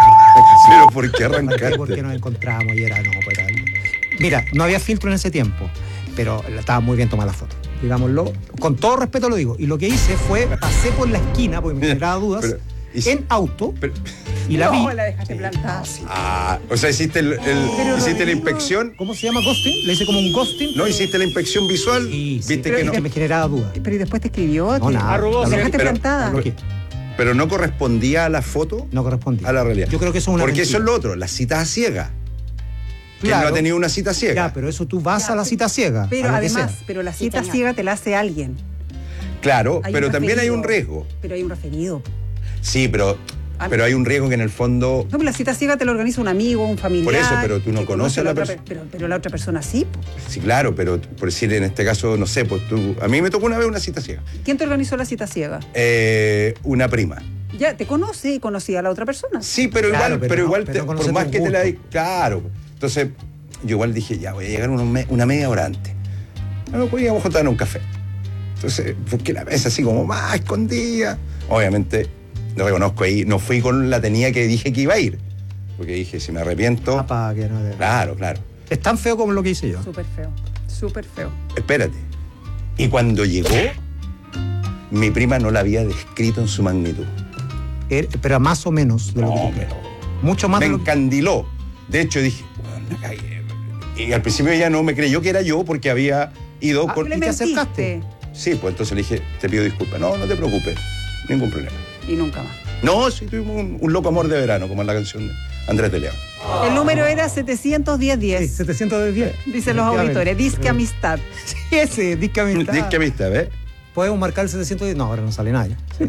Pero ¿por qué Arranqué arrancaste? porque nos encontramos y era, no, pues era... Mira, no había filtro en ese tiempo, pero estaba muy bien tomar la foto, digámoslo. Con todo respeto lo digo. Y lo que hice fue, pasé por la esquina, porque me generaba dudas, Pero, y si- en auto, pero- y la vi. No, la dejaste plantada. ah, o sea, hiciste, el, el- Pero, hiciste la Rodrigo, inspección. ¿Cómo se llama ghosting? Le hice como un ghosting. No, hiciste la inspección visual. Sí, sí, Viste pero que es no. que me generaba dudas. Pero ¿y después te escribió? No, ¿Te- nada. Arrugó, ¿La sí. dejaste Pero- plantada? Bloqueé. Pero no correspondía a la foto, No correspondía. a la realidad. Yo creo que eso es una Porque eso mentira. es lo otro, las citas a ciega. ¿Quién Claro. no ha tenido una cita ciega? Ya, pero eso tú vas a la cita ciega. Pero a lo que además, sea. pero la Sí, cita señor. ciega te la hace alguien. Claro, Hay pero un también hay un referido. riesgo. Pero hay un referido. Sí, pero, Ah, pero hay un riesgo que en el fondo. No, pero la cita ciega te la organiza un amigo, un familiar. Por eso, pero tú no que conoces a la otra perso- pe- pero, pero la otra persona sí. po. Sí, claro, pero por decir en este caso, no sé, pues tú. A mí me tocó una vez una cita ciega. ¿Quién te organizó la cita ciega? Eh, una prima. Ya, te conoce y conocía a la otra persona. Sí, pero Claro, igual, pero pero, no- igual, pero te- no por conocer más tus que te la. gustos. Claro. Entonces, yo igual dije, ya voy a llegar una, me- una media hora antes. No, podíamos juntar en un café. Entonces busqué la mesa así como más escondida. Obviamente, lo reconozco ahí, no fui con la tenía que dije que iba a ir. Porque dije, si me arrepiento... Ah, que no te... Claro, claro. Es tan feo como lo que hice yo. Súper feo, súper feo. Espérate. Y cuando llegó, mi prima no la había descrito en su magnitud. Er, pero más o menos de lo no, que tú pero mucho más me de lo encandiló. De hecho, dije, bueno, acá, y al principio ella no me creyó que era yo porque había ido Ah, con... ¿y te acercaste? Sí, pues entonces le dije, te pido disculpas. No, no te preocupes, ningún problema. Y nunca más. No, sí, tuvimos un, un loco amor de verano, como en la canción de Andrés de León. El número era setecientos diez diez. Sí, setecientos diez. Dicen los auditores. Disque Amistad. Sí, ese, Disque Amistad. Disque Amistad, ¿ves? Podemos marcar el setecientos diez. No, ahora no sale nada ya. Sí.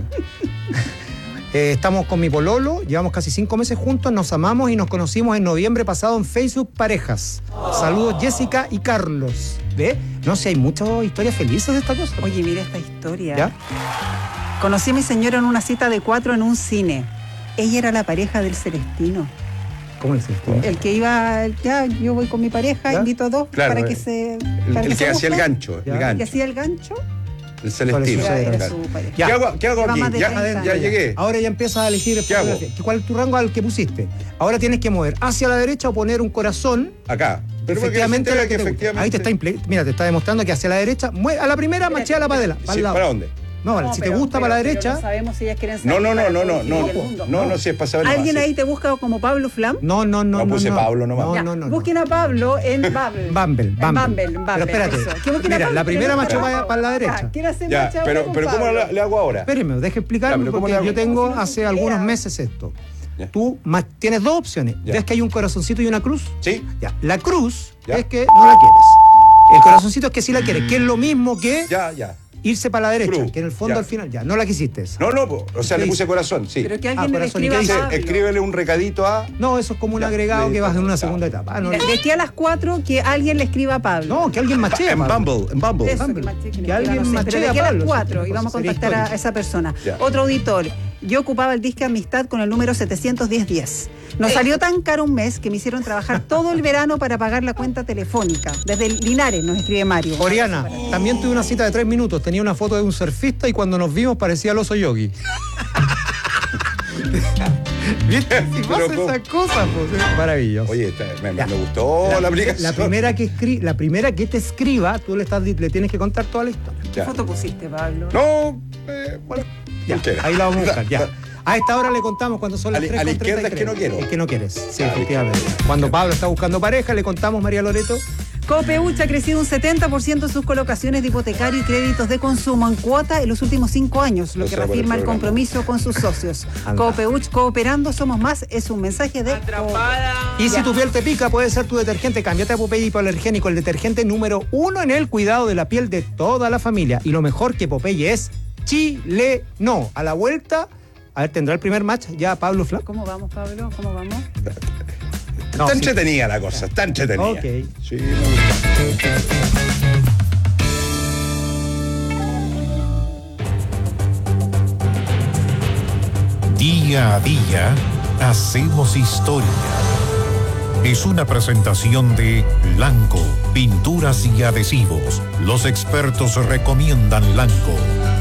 eh, estamos con mi pololo, llevamos casi cinco meses juntos, nos amamos y nos conocimos en noviembre pasado en Facebook Parejas. Saludos Jessica y Carlos. ¿Ve? No sé, hay muchas historias felices de esta cosa. Oye, mira esta historia. ¿Ya? Conocí a mi señora en una cita de cuatro en un cine. Ella era la pareja del Celestino. ¿Cómo es esto? El que iba, ya, yo voy con mi pareja, ¿Ya? invito a dos Claro, para eh, que se... El, para el que se hacía el busquen. gancho, ¿Ya? el El que gancho. hacía el gancho. El Celestino. Era- era Claro. su pareja. ¿Qué hago, qué hago Lleva aquí? más de Ya, treinta ya años. llegué. Ahora ya empiezas a elegir ¿Qué hago? fotografía. ¿Cuál es tu rango al que pusiste? Ahora tienes que mover hacia la derecha o poner un corazón. Acá. Pero porque Efectivamente, la la gente que que te gusta. efectivamente... Ahí te está imple- mira, te está demostrando que hacia la derecha, mue- a la primera machéala para adelante, para Sí, el lado. ¿para dónde? No, vale, No, si pero- te gusta pero- para la pero derecha. No sabemos si ellas quieren No, salir no, no, para no, todo no, el no, mundo. no, no, si es para saber nomás, ¿Alguien sí. ahí te busca como Pablo Flam? No, no, no. No puse no, Pablo nomás. No, Ya, no, no. no. busquen a Pablo en Bumble. Bumble, En Bumble. Bumble, en Bumble, Pero espérate. eso. Que busquen a Mira, Pablo, la que primera le macho busquen a va para la Pablo. derecha. Ya, ¿quién hace Ya, macho pero, ahora pero con ¿cómo Pablo? le, le hago ahora? Espéreme, deje Ya, explicarme pero ¿cómo porque le hago? yo tengo ¿Cómo se hace llama? algunos meses esto. Ya. Tú ma- tienes dos opciones. Ya. ¿Ves que hay un corazoncito y una cruz? Sí. Ya. La cruz Ya. es que no la quieres. El corazoncito es que sí la quieres, que es lo mismo que Ya, ya. irse para la derecha, Cruz. que en el fondo Ya. al final ya, no la quisiste esa. No, no, po, o sea, ¿Qué le dice? puse corazón, sí. Pero que Ah, alguien le corazón, ¿y escriba qué a dice? Pablo. Escríbele un recadito a... No, eso es como un Ya, agregado le- que vas en una ya. segunda etapa. Ah, no, Mira, de aquí a las cuatro que alguien le escriba a Pablo. no, que alguien machea. En Pablo. Bumble, en Bumble. Eso, Bumble. que, mache- que Que le alguien escriba, no sé, machea pero de aquí a a las Pablo, cuatro eso y vamos a sería contactar a histórico. esa persona. Ya. Otro auditor. Yo ocupaba el disque Amistad con el número setecientos diez diez. Nos salió tan caro un mes que me hicieron trabajar todo el verano para pagar la cuenta telefónica. Desde Linares nos escribe Mario. Oriana, también tuve una cita de tres minutos. Tenía una foto de un surfista y cuando nos vimos parecía el oso yogi. ¿Viste? Si Pero pasa ¿cómo? esas cosas, pues, es maravilloso. Oye, esta- me, Ya. me gustó la, aplicación. La primera que escri la primera que te escriba, tú le, estás, le tienes que contar toda la historia. ¿Qué Ya. foto pusiste, Pablo? No, eh, bueno, Ya, cualquiera. ahí la vamos a buscar, ya. A esta hora le contamos cuando son las A la- tres a la con izquierda es que no treinta y tres. quiero. Es que no quieres, sí, Ya, efectivamente. Cuando Pablo está buscando pareja, le contamos, María Loreto. Copeuch ha crecido un setenta por ciento sus colocaciones de hipotecario y créditos de consumo en cuota en los últimos cinco años, lo O que sea, por el reafirma el programa. compromiso con sus socios. Anda. Copeuch, cooperando somos más, es un mensaje de... Y si Ya. tu piel te pica, puede ser tu detergente. Cámbiate a Popeye hipoalergénico, el detergente número uno en el cuidado de la piel de toda la familia. Y lo mejor que Popeye es chileno. A la vuelta, a ver, tendrá el primer match ya Pablo Flaco. ¿Cómo vamos, Pablo? ¿Cómo vamos? No, está sí. entretenida la cosa, está entretenida. Ok. Sí, me gusta. Día a día hacemos historia. Es una presentación de Lanco, pinturas y adhesivos. Los expertos recomiendan Lanco.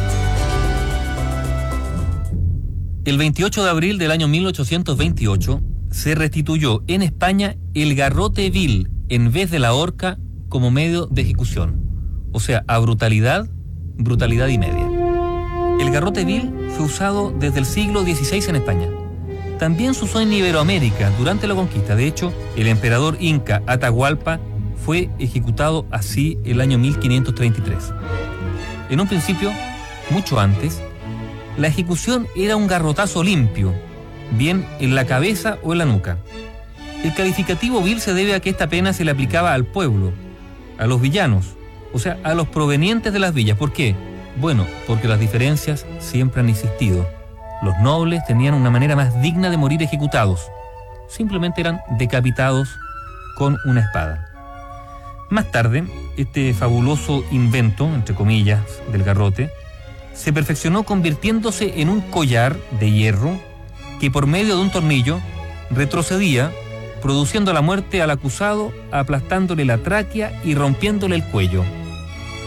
El veintiocho de abril del año mil ochocientos veintiocho se restituyó en España el garrote vil en vez de la horca como medio de ejecución. O sea, a brutalidad, brutalidad y media. El garrote vil fue usado desde el siglo dieciséis en España. También se usó en Iberoamérica durante la conquista. De hecho, el emperador inca Atahualpa fue ejecutado así el año mil quinientos treinta y tres. En un principio, mucho antes, la ejecución era un garrotazo limpio, bien en la cabeza o en la nuca. El calificativo vil se debe a que esta pena se le aplicaba al pueblo, a los villanos, o sea, a los provenientes de las villas. ¿Por qué? Bueno, porque las diferencias siempre han existido. Los nobles tenían una manera más digna de morir ejecutados. Simplemente eran decapitados con una espada. Más tarde, este fabuloso invento, entre comillas, del garrote, se perfeccionó convirtiéndose en un collar de hierro que por medio de un tornillo retrocedía, produciendo la muerte al acusado, aplastándole la tráquea y rompiéndole el cuello.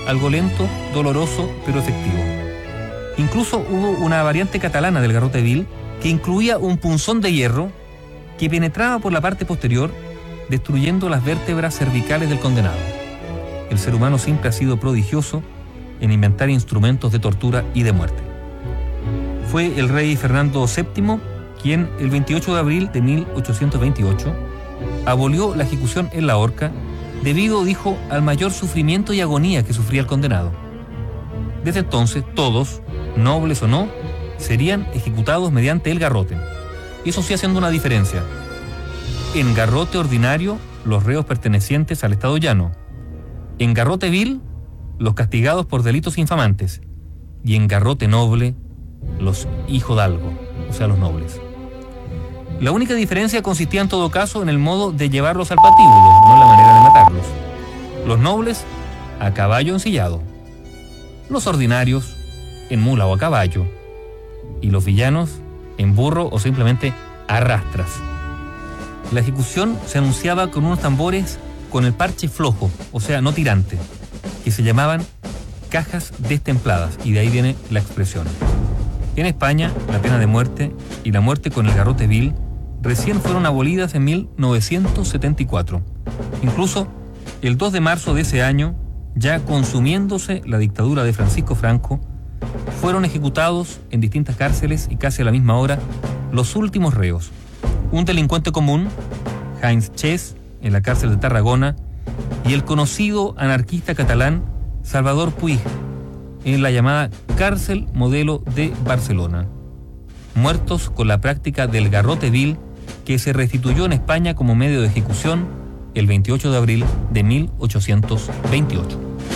algo lento, doloroso, pero efectivo. Incluso hubo una variante catalana del garrote vil que incluía un punzón de hierro que penetraba por la parte posterior, destruyendo las vértebras cervicales del condenado. El ser humano siempre ha sido prodigioso en inventar instrumentos de tortura y de muerte. Fue el rey Fernando séptimo quien, el veintiocho de abril de mil ochocientos veintiocho, abolió la ejecución en la horca debido, dijo, al mayor sufrimiento y agonía que sufría el condenado. Desde entonces, todos, nobles o no, serían ejecutados mediante el garrote. Eso sí, haciendo una diferencia. En garrote ordinario, los reos pertenecientes al Estado llano. En garrote vil, los castigados por delitos infamantes. Y en garrote noble, los hijodalgo, o sea, los nobles. La única diferencia consistía en todo caso en el modo de llevarlos al patíbulo, no en la manera de matarlos. Los nobles, a caballo ensillado. Los ordinarios, en mula o a caballo. Y los villanos, en burro o simplemente a rastras. La ejecución se anunciaba con unos tambores con el parche flojo, o sea, no tirante, que se llamaban cajas destempladas, y de ahí viene la expresión. En España, la pena de muerte y la muerte con el garrote vil recién fueron abolidas en mil novecientos setenta y cuatro. Incluso, el dos de marzo de ese año, ya consumiéndose la dictadura de Francisco Franco, fueron ejecutados en distintas cárceles y casi a la misma hora los últimos reos. Un delincuente común, Heinz Chess, en la cárcel de Tarragona, y el conocido anarquista catalán Salvador Puig, en la llamada cárcel modelo de Barcelona, muertos con la práctica del garrote vil que se restituyó en España como medio de ejecución el veintiocho de abril de mil ochocientos veintiocho.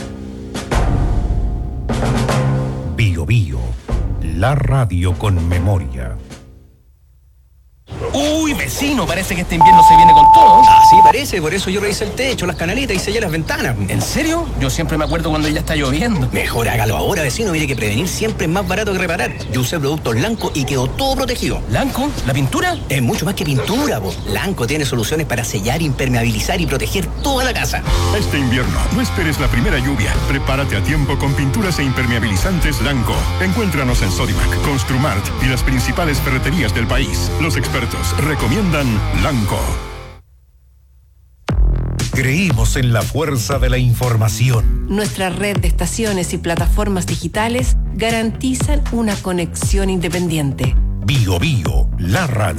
Bio Bio, la radio con memoria. Uy, vecino, parece que este invierno se viene con todo. Ah, sí, parece, por eso yo revisé el techo, las canaletas y sellé las ventanas. ¿En serio? Yo siempre me acuerdo cuando ya está lloviendo. Mejor hágalo ahora, vecino, mire que prevenir siempre es más barato que reparar. Yo usé productos Lanco y quedó todo protegido. ¿Lanco? ¿La pintura? Es mucho más que pintura, po. Lanco tiene soluciones para sellar, impermeabilizar y proteger toda la casa. Este invierno, no esperes la primera lluvia. Prepárate a tiempo con pinturas e impermeabilizantes Lanco. Encuéntranos en Sodimac, Construmart y las principales ferreterías del país. Los expertos recomiendan Lanco. Creímos en la fuerza de la información. Nuestra red de estaciones y plataformas digitales garantizan una conexión independiente. Bio Bio, la radio.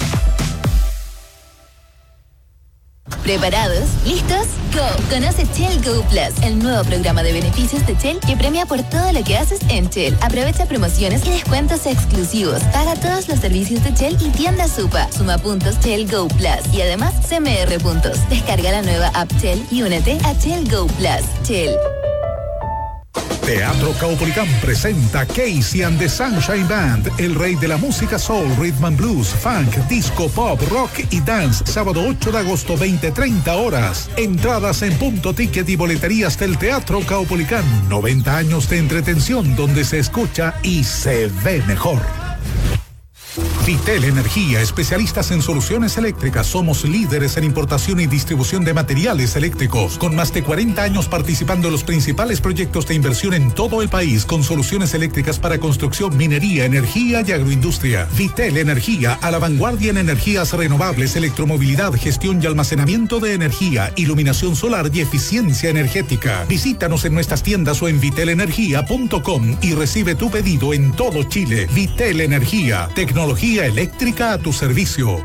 ¿Preparados? ¿Listos? ¡Go! Conoce Shell Go Plus, el nuevo programa de beneficios de Shell que premia por todo lo que haces en Shell. Aprovecha promociones y descuentos exclusivos. Paga todos los servicios de Shell y tienda Supa. Suma puntos Shell Go Plus y además C M R puntos. Descarga la nueva app Shell y únete a Shell Go Plus. Shell. Teatro Caupolicán presenta Casey and the Sunshine Band, el rey de la música soul, rhythm and blues, funk, disco, pop, rock y dance. Sábado ocho de agosto, veinte treinta horas. Entradas en punto ticket y boleterías del Teatro Caupolicán. noventa años de entretención donde se escucha y se ve mejor. Vitel Energía, especialistas en soluciones eléctricas. Somos líderes en importación y distribución de materiales eléctricos, con más de cuarenta años participando en los principales proyectos de inversión en todo el país, con soluciones eléctricas para construcción, minería, energía y agroindustria. Vitel Energía, a la vanguardia en energías renovables, electromovilidad, gestión y almacenamiento de energía, iluminación solar y eficiencia energética. Visítanos en nuestras tiendas o en vitel energía punto com y recibe tu pedido en todo Chile. Vitel Energía, tecnología eléctrica a tu servicio.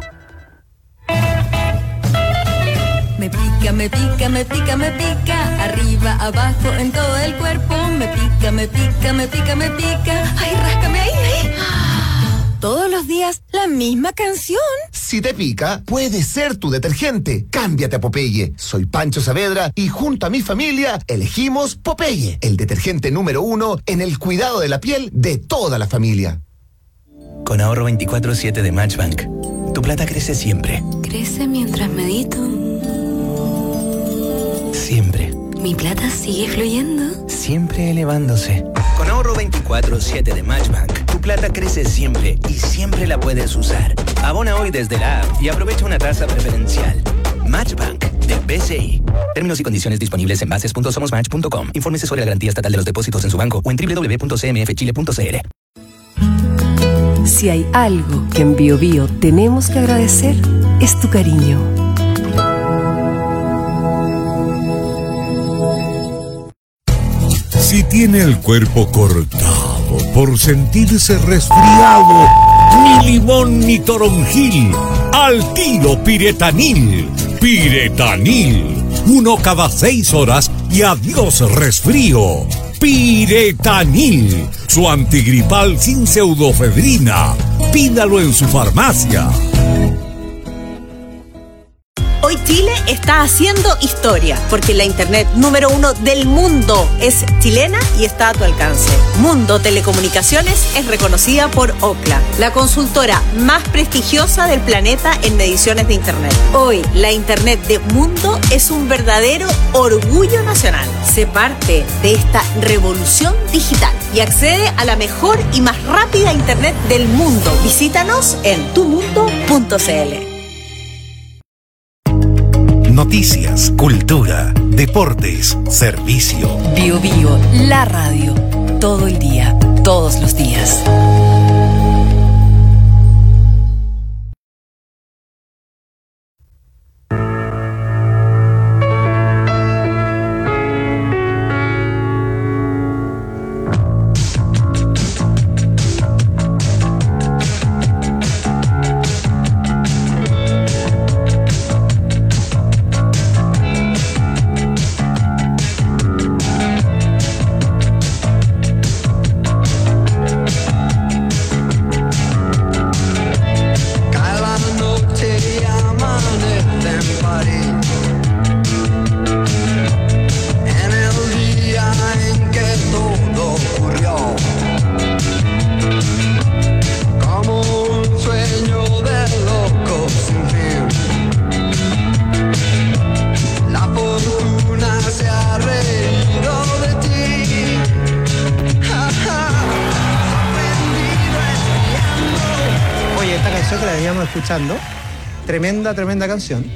Me pica, me pica, me pica, me pica, arriba, abajo, en todo el cuerpo. Me pica, me pica, me pica, me pica. Ay, ráscame ahí, ahí. Todos los días la misma canción. Si te pica, puede ser tu detergente. Cámbiate a Popeye. Soy Pancho Saavedra y junto a mi familia elegimos Popeye, el detergente número uno en el cuidado de la piel de toda la familia. Con ahorro veinticuatro siete de Matchbank, tu plata crece siempre. Crece mientras medito. Siempre. Mi plata sigue fluyendo. Siempre elevándose. Con ahorro veinticuatro siete de Matchbank, tu plata crece siempre y siempre la puedes usar. Abona hoy desde la app y aprovecha una tasa preferencial. Matchbank de B C I. Términos y condiciones disponibles en bases punto somos match punto com. Infórmese sobre la garantía estatal de los depósitos en su banco o en doble u doble u doble u punto c m f chile punto c l. Si hay algo que en Bio Bio tenemos que agradecer, es tu cariño. Si tiene el cuerpo cortado por sentirse resfriado, ni limón ni toronjil, al tiro Piretanil. Piretanil, uno cada seis horas y adiós resfrío. Piretanil, su antigripal sin pseudofedrina. Pídalo en su farmacia. Hoy Chile está haciendo historia, porque la internet número uno del mundo es chilena y está a tu alcance. Mundo Telecomunicaciones es reconocida por Ookla, la consultora más prestigiosa del planeta en mediciones de internet. Hoy, la internet de Mundo es un verdadero orgullo nacional. Sé parte de esta revolución digital y accede a la mejor y más rápida internet del mundo. Visítanos en tu mundo punto c l. Noticias, cultura, deportes, servicio. Bio Bio, la radio. Todo el día, todos los días. Escuchando, tremenda, tremenda canción.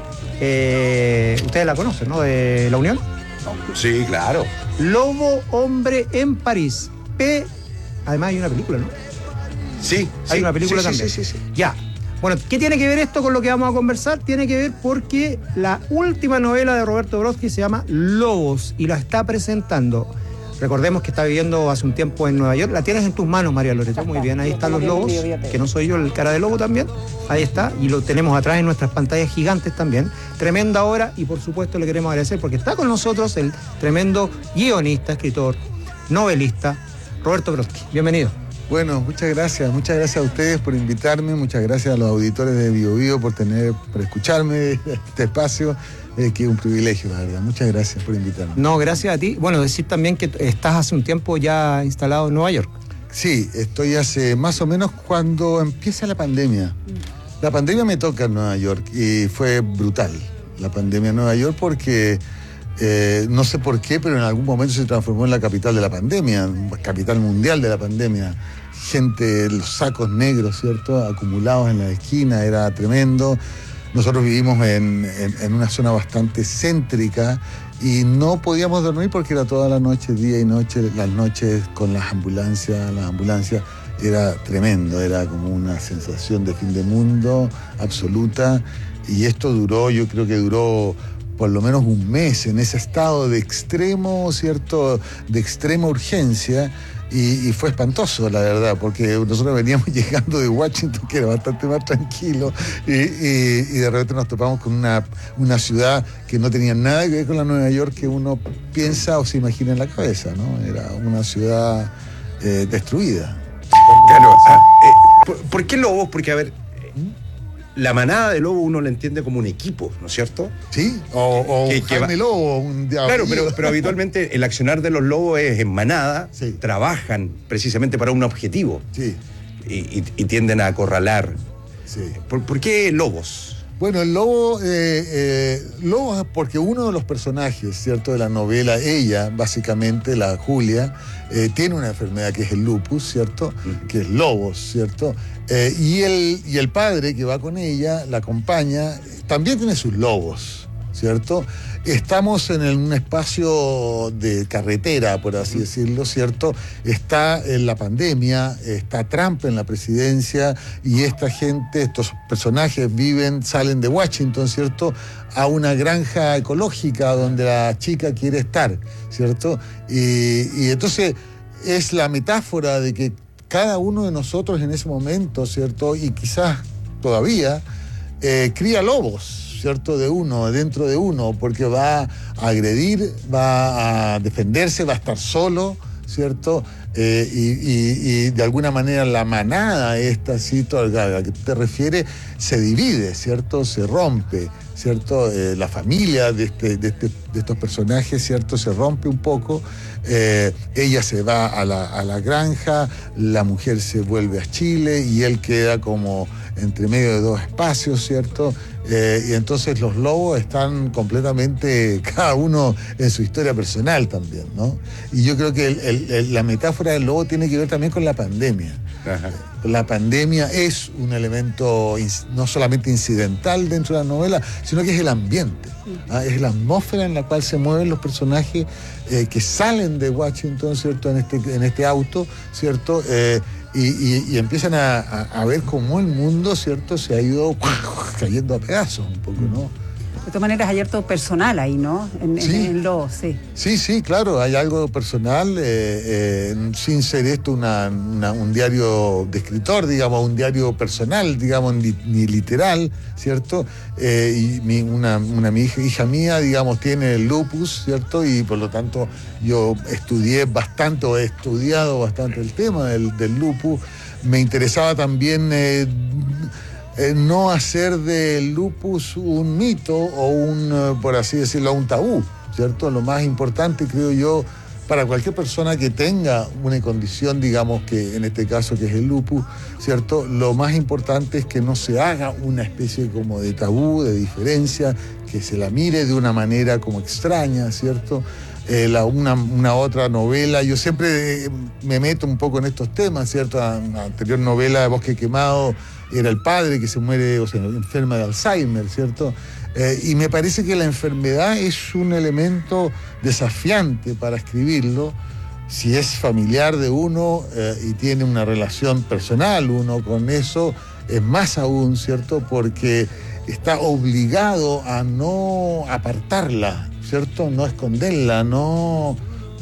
Eh, ustedes la conocen, ¿no? De La Unión. Sí, claro. Lobo Hombre en París. P. Además hay una película, ¿no? Sí. Hay sí, una película sí, también. Sí, sí, sí, sí. Ya. Bueno, ¿qué tiene que ver esto con lo que vamos a conversar? Tiene que ver porque la última novela de Roberto Brodsky se llama Lobos y la está presentando. Recordemos que está viviendo hace un tiempo en Nueva York. La tienes en tus manos, María Loreto. Muy bien, ahí están los lobos, que no soy yo el cara de lobo también. Ahí está, y lo tenemos atrás en nuestras pantallas gigantes también. Tremenda obra y por supuesto le queremos agradecer porque está con nosotros el tremendo guionista, escritor, novelista, Roberto Brodsky. Bienvenido. Bueno, muchas gracias, muchas gracias a ustedes por invitarme, muchas gracias a los auditores de Bio Bio por tener, por escucharme este espacio. Eh, que es un privilegio, la verdad. Muchas gracias por invitarme. No, gracias a ti. Bueno, decir también que estás hace un tiempo ya instalado en Nueva York. Sí, estoy hace más o menos cuando empieza la pandemia. La pandemia me toca en Nueva York y fue brutal. La pandemia en Nueva York porque eh, no sé por qué, pero en algún momento se transformó en la capital de la pandemia, capital mundial de la pandemia. Gente, los sacos negros, ¿cierto? Acumulados en la esquina, era tremendo. Nosotros vivimos en, en, en una zona bastante céntrica y no podíamos dormir porque era toda la noche, día y noche, las noches con las ambulancias, las ambulancias, era tremendo, era como una sensación de fin de mundo absoluta y esto duró, yo creo que duró por lo menos un mes en ese estado de extremo, ¿cierto?, de extrema urgencia. Y, y fue espantoso, la verdad, porque nosotros veníamos llegando de Washington, que era bastante más tranquilo, y, y, y de repente nos topamos con una, una ciudad que no tenía nada que ver con la Nueva York que uno piensa o se imagina en la cabeza, ¿no? Era una ciudad eh, destruida. Claro, ah, eh, ¿por, ¿por qué lobos? Porque, a ver, la manada de lobo uno la entiende como un equipo, ¿no es cierto? Sí, o, o que, un que Jaime va... Lobo. Un claro, pero, pero habitualmente el accionar de los lobos es en manada, sí. Trabajan precisamente para un objetivo, sí. y, y, y tienden a acorralar. Sí. ¿Por, ¿Por qué lobos? Bueno, el lobo, eh, eh, lobo, porque uno de los personajes, ¿cierto?, de la novela, ella, básicamente, la Julia, eh, tiene una enfermedad que es el lupus, ¿cierto?, uh-huh. que es lobos, ¿cierto? Eh, y, el, y el padre que va con ella, la acompaña, también tiene sus lobos, ¿cierto? Estamos en un espacio de carretera, por así decirlo, ¿cierto? Está en la pandemia, está Trump en la presidencia y esta gente, estos personajes viven, salen de Washington, ¿cierto?, a una granja ecológica donde la chica quiere estar, ¿cierto? Y, y entonces es la metáfora de que cada uno de nosotros en ese momento, ¿cierto?, y quizás todavía, eh, cría lobos, ¿cierto?, de uno, dentro de uno, porque va a agredir, va a defenderse, va a estar solo, ¿cierto? Eh, y, y, y de alguna manera la manada esta, ¿cierto?, a la que te refieres, se divide, ¿cierto?, se rompe, ¿cierto? Eh, la familia de, este, de, este, de estos personajes, ¿cierto?, se rompe un poco. Eh, ella se va a la, a la granja, la mujer se vuelve a Chile y él queda como entre medio de dos espacios, ¿cierto? Eh, y entonces los lobos están completamente, cada uno en su historia personal también, ¿no? Y yo creo que el, el, el, la metáfora del lobo tiene que ver también con la pandemia. Ajá. La pandemia es un elemento no solamente incidental dentro de la novela, sino que es el ambiente, ¿ah? Es la atmósfera en la cual se mueven los personajes eh, que salen de Washington, ¿cierto?, en este, en este auto, ¿cierto?, eh, y, y, y empiezan a, a, a ver cómo el mundo, ¿cierto?, se ha ido cayendo a pedazos un poco, ¿no? De todas maneras hay harto personal ahí, ¿no? En, sí. en, en lo, sí. Sí, sí, claro, hay algo personal, eh, eh, sin ser esto una, una, un diario de escritor, digamos, un diario personal, digamos, ni, ni literal, ¿cierto? Eh, y mi, una, una mi hija, hija mía, digamos, tiene el lupus, ¿cierto? Y por lo tanto yo estudié bastante, o he estudiado bastante el tema del, del lupus. Me interesaba también... Eh, Eh, no hacer del lupus un mito o un, eh, por así decirlo, un tabú, ¿cierto? Lo más importante, creo yo, para cualquier persona que tenga una condición, digamos, que en este caso que es el lupus, ¿cierto? Lo más importante es que no se haga una especie como de tabú, de diferencia, que se la mire de una manera como extraña, ¿cierto? Eh, la, una, una otra novela, yo siempre eh, me meto un poco en estos temas, ¿cierto? La, la anterior novela, Bosque Quemado, era el padre que se muere, o sea, enferma de Alzheimer, ¿cierto? Eh, y me parece que la enfermedad es un elemento desafiante para escribirlo, si es familiar de uno eh, y tiene una relación personal uno con eso, es más aún, ¿cierto? Porque está obligado a no apartarla, ¿cierto? No esconderla, no...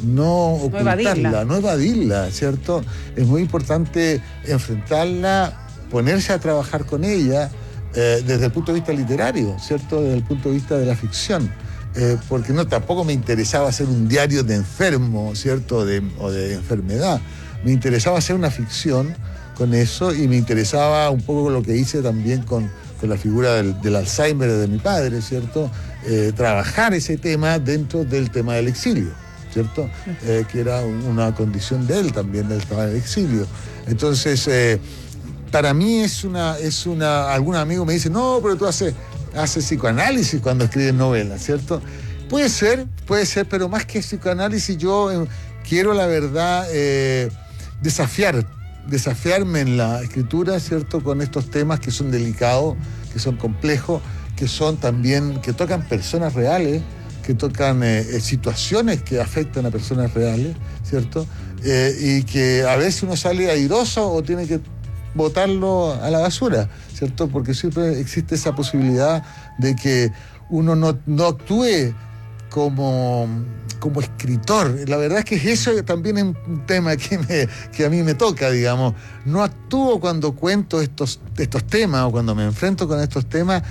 no ocultarla, no evadirla. no evadirla, ¿cierto? Es muy importante enfrentarla, ponerse a trabajar con ella eh, desde el punto de vista literario, ¿cierto? Desde el punto de vista de la ficción. Eh, porque no, tampoco me interesaba hacer un diario de enfermo, ¿cierto? De, o de enfermedad. Me interesaba hacer una ficción con eso y me interesaba un poco lo que hice también con, con la figura del, del Alzheimer de mi padre, ¿cierto? Eh, trabajar ese tema dentro del tema del exilio, ¿cierto? Eh, que era una condición de él también, del tema del exilio. Entonces... Eh, Para mí es una, es una, algún amigo me dice, no, pero tú haces, haces psicoanálisis cuando escribes novelas, ¿cierto? Puede ser, puede ser, pero más que psicoanálisis yo eh, quiero, la verdad, eh, desafiar, desafiarme en la escritura, ¿cierto? Con estos temas que son delicados, que son complejos, que son también, que tocan personas reales, que tocan eh, situaciones que afectan a personas reales, ¿cierto? Eh, y que a veces uno sale airoso o tiene que botarlo a la basura, ¿cierto? Porque siempre existe esa posibilidad de que uno no, no actúe como, como escritor. La verdad es que eso también es un tema que, me, que a mí me toca, digamos. No actúo cuando cuento estos, estos temas o cuando me enfrento con estos temas.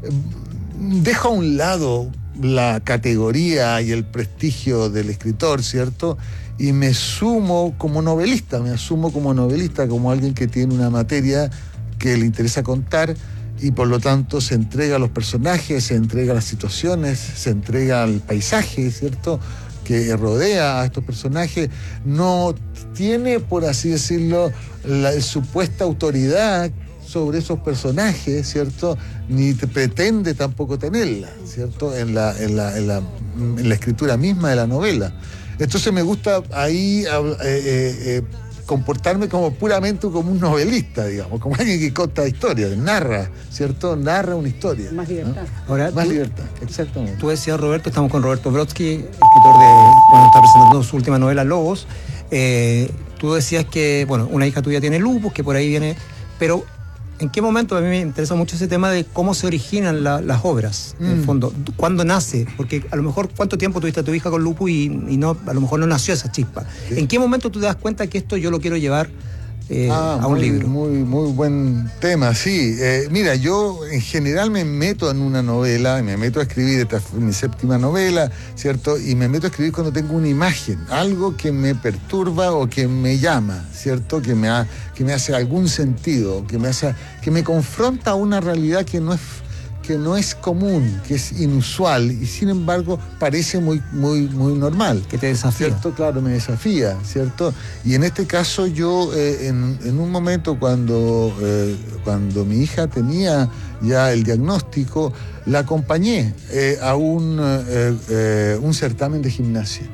Dejo a un lado la categoría y el prestigio del escritor, ¿cierto? Y me sumo como novelista, me asumo como novelista, como alguien que tiene una materia que le interesa contar y por lo tanto se entrega a los personajes, se entrega a las situaciones, se entrega al paisaje, ¿cierto?, que rodea a estos personajes. No tiene, por así decirlo, la supuesta autoridad sobre esos personajes, ¿cierto? Ni te pretende tampoco tenerla, ¿cierto? En la, en la, en la, en la escritura misma de la novela. Entonces me gusta ahí eh, eh, eh, comportarme como puramente como un novelista, digamos, como alguien que cuenta historias, narra, ¿cierto? Narra una historia. Más libertad. ¿No? Ahora, Más tú, libertad, exactamente. Tú decías, Roberto, estamos con Roberto Brodsky, escritor de, bueno, está presentando su última novela, Lobos. Eh, tú decías que, bueno, una hija tuya tiene lupus, que por ahí viene, pero ¿en qué momento? A mí me interesa mucho ese tema de cómo se originan la, las obras, mm. en el fondo. ¿Cuándo nace? Porque a lo mejor, ¿cuánto tiempo tuviste a tu hija con lupus y, y no, a lo mejor no nació esa chispa? Sí. ¿En qué momento tú te das cuenta que esto yo lo quiero llevar eh, ah, a un muy, libro? Muy, muy buen tema, sí. Eh, mira, yo en general me meto en una novela, me meto a escribir, esta es mi séptima novela, ¿cierto? Y me meto a escribir cuando tengo una imagen, algo que me perturba o que me llama, ¿cierto? Que me, ha, que me hace algún sentido, que me, hace, que me confronta a una realidad que no es que no es común, que es inusual y sin embargo parece muy, muy, muy normal. Que te desafía. ¿Cierto? Claro, me desafía, ¿cierto? Y en este caso yo, eh, en, en un momento cuando, eh, cuando mi hija tenía ya el diagnóstico, la acompañé eh, a un, eh, eh, un certamen de gimnasia.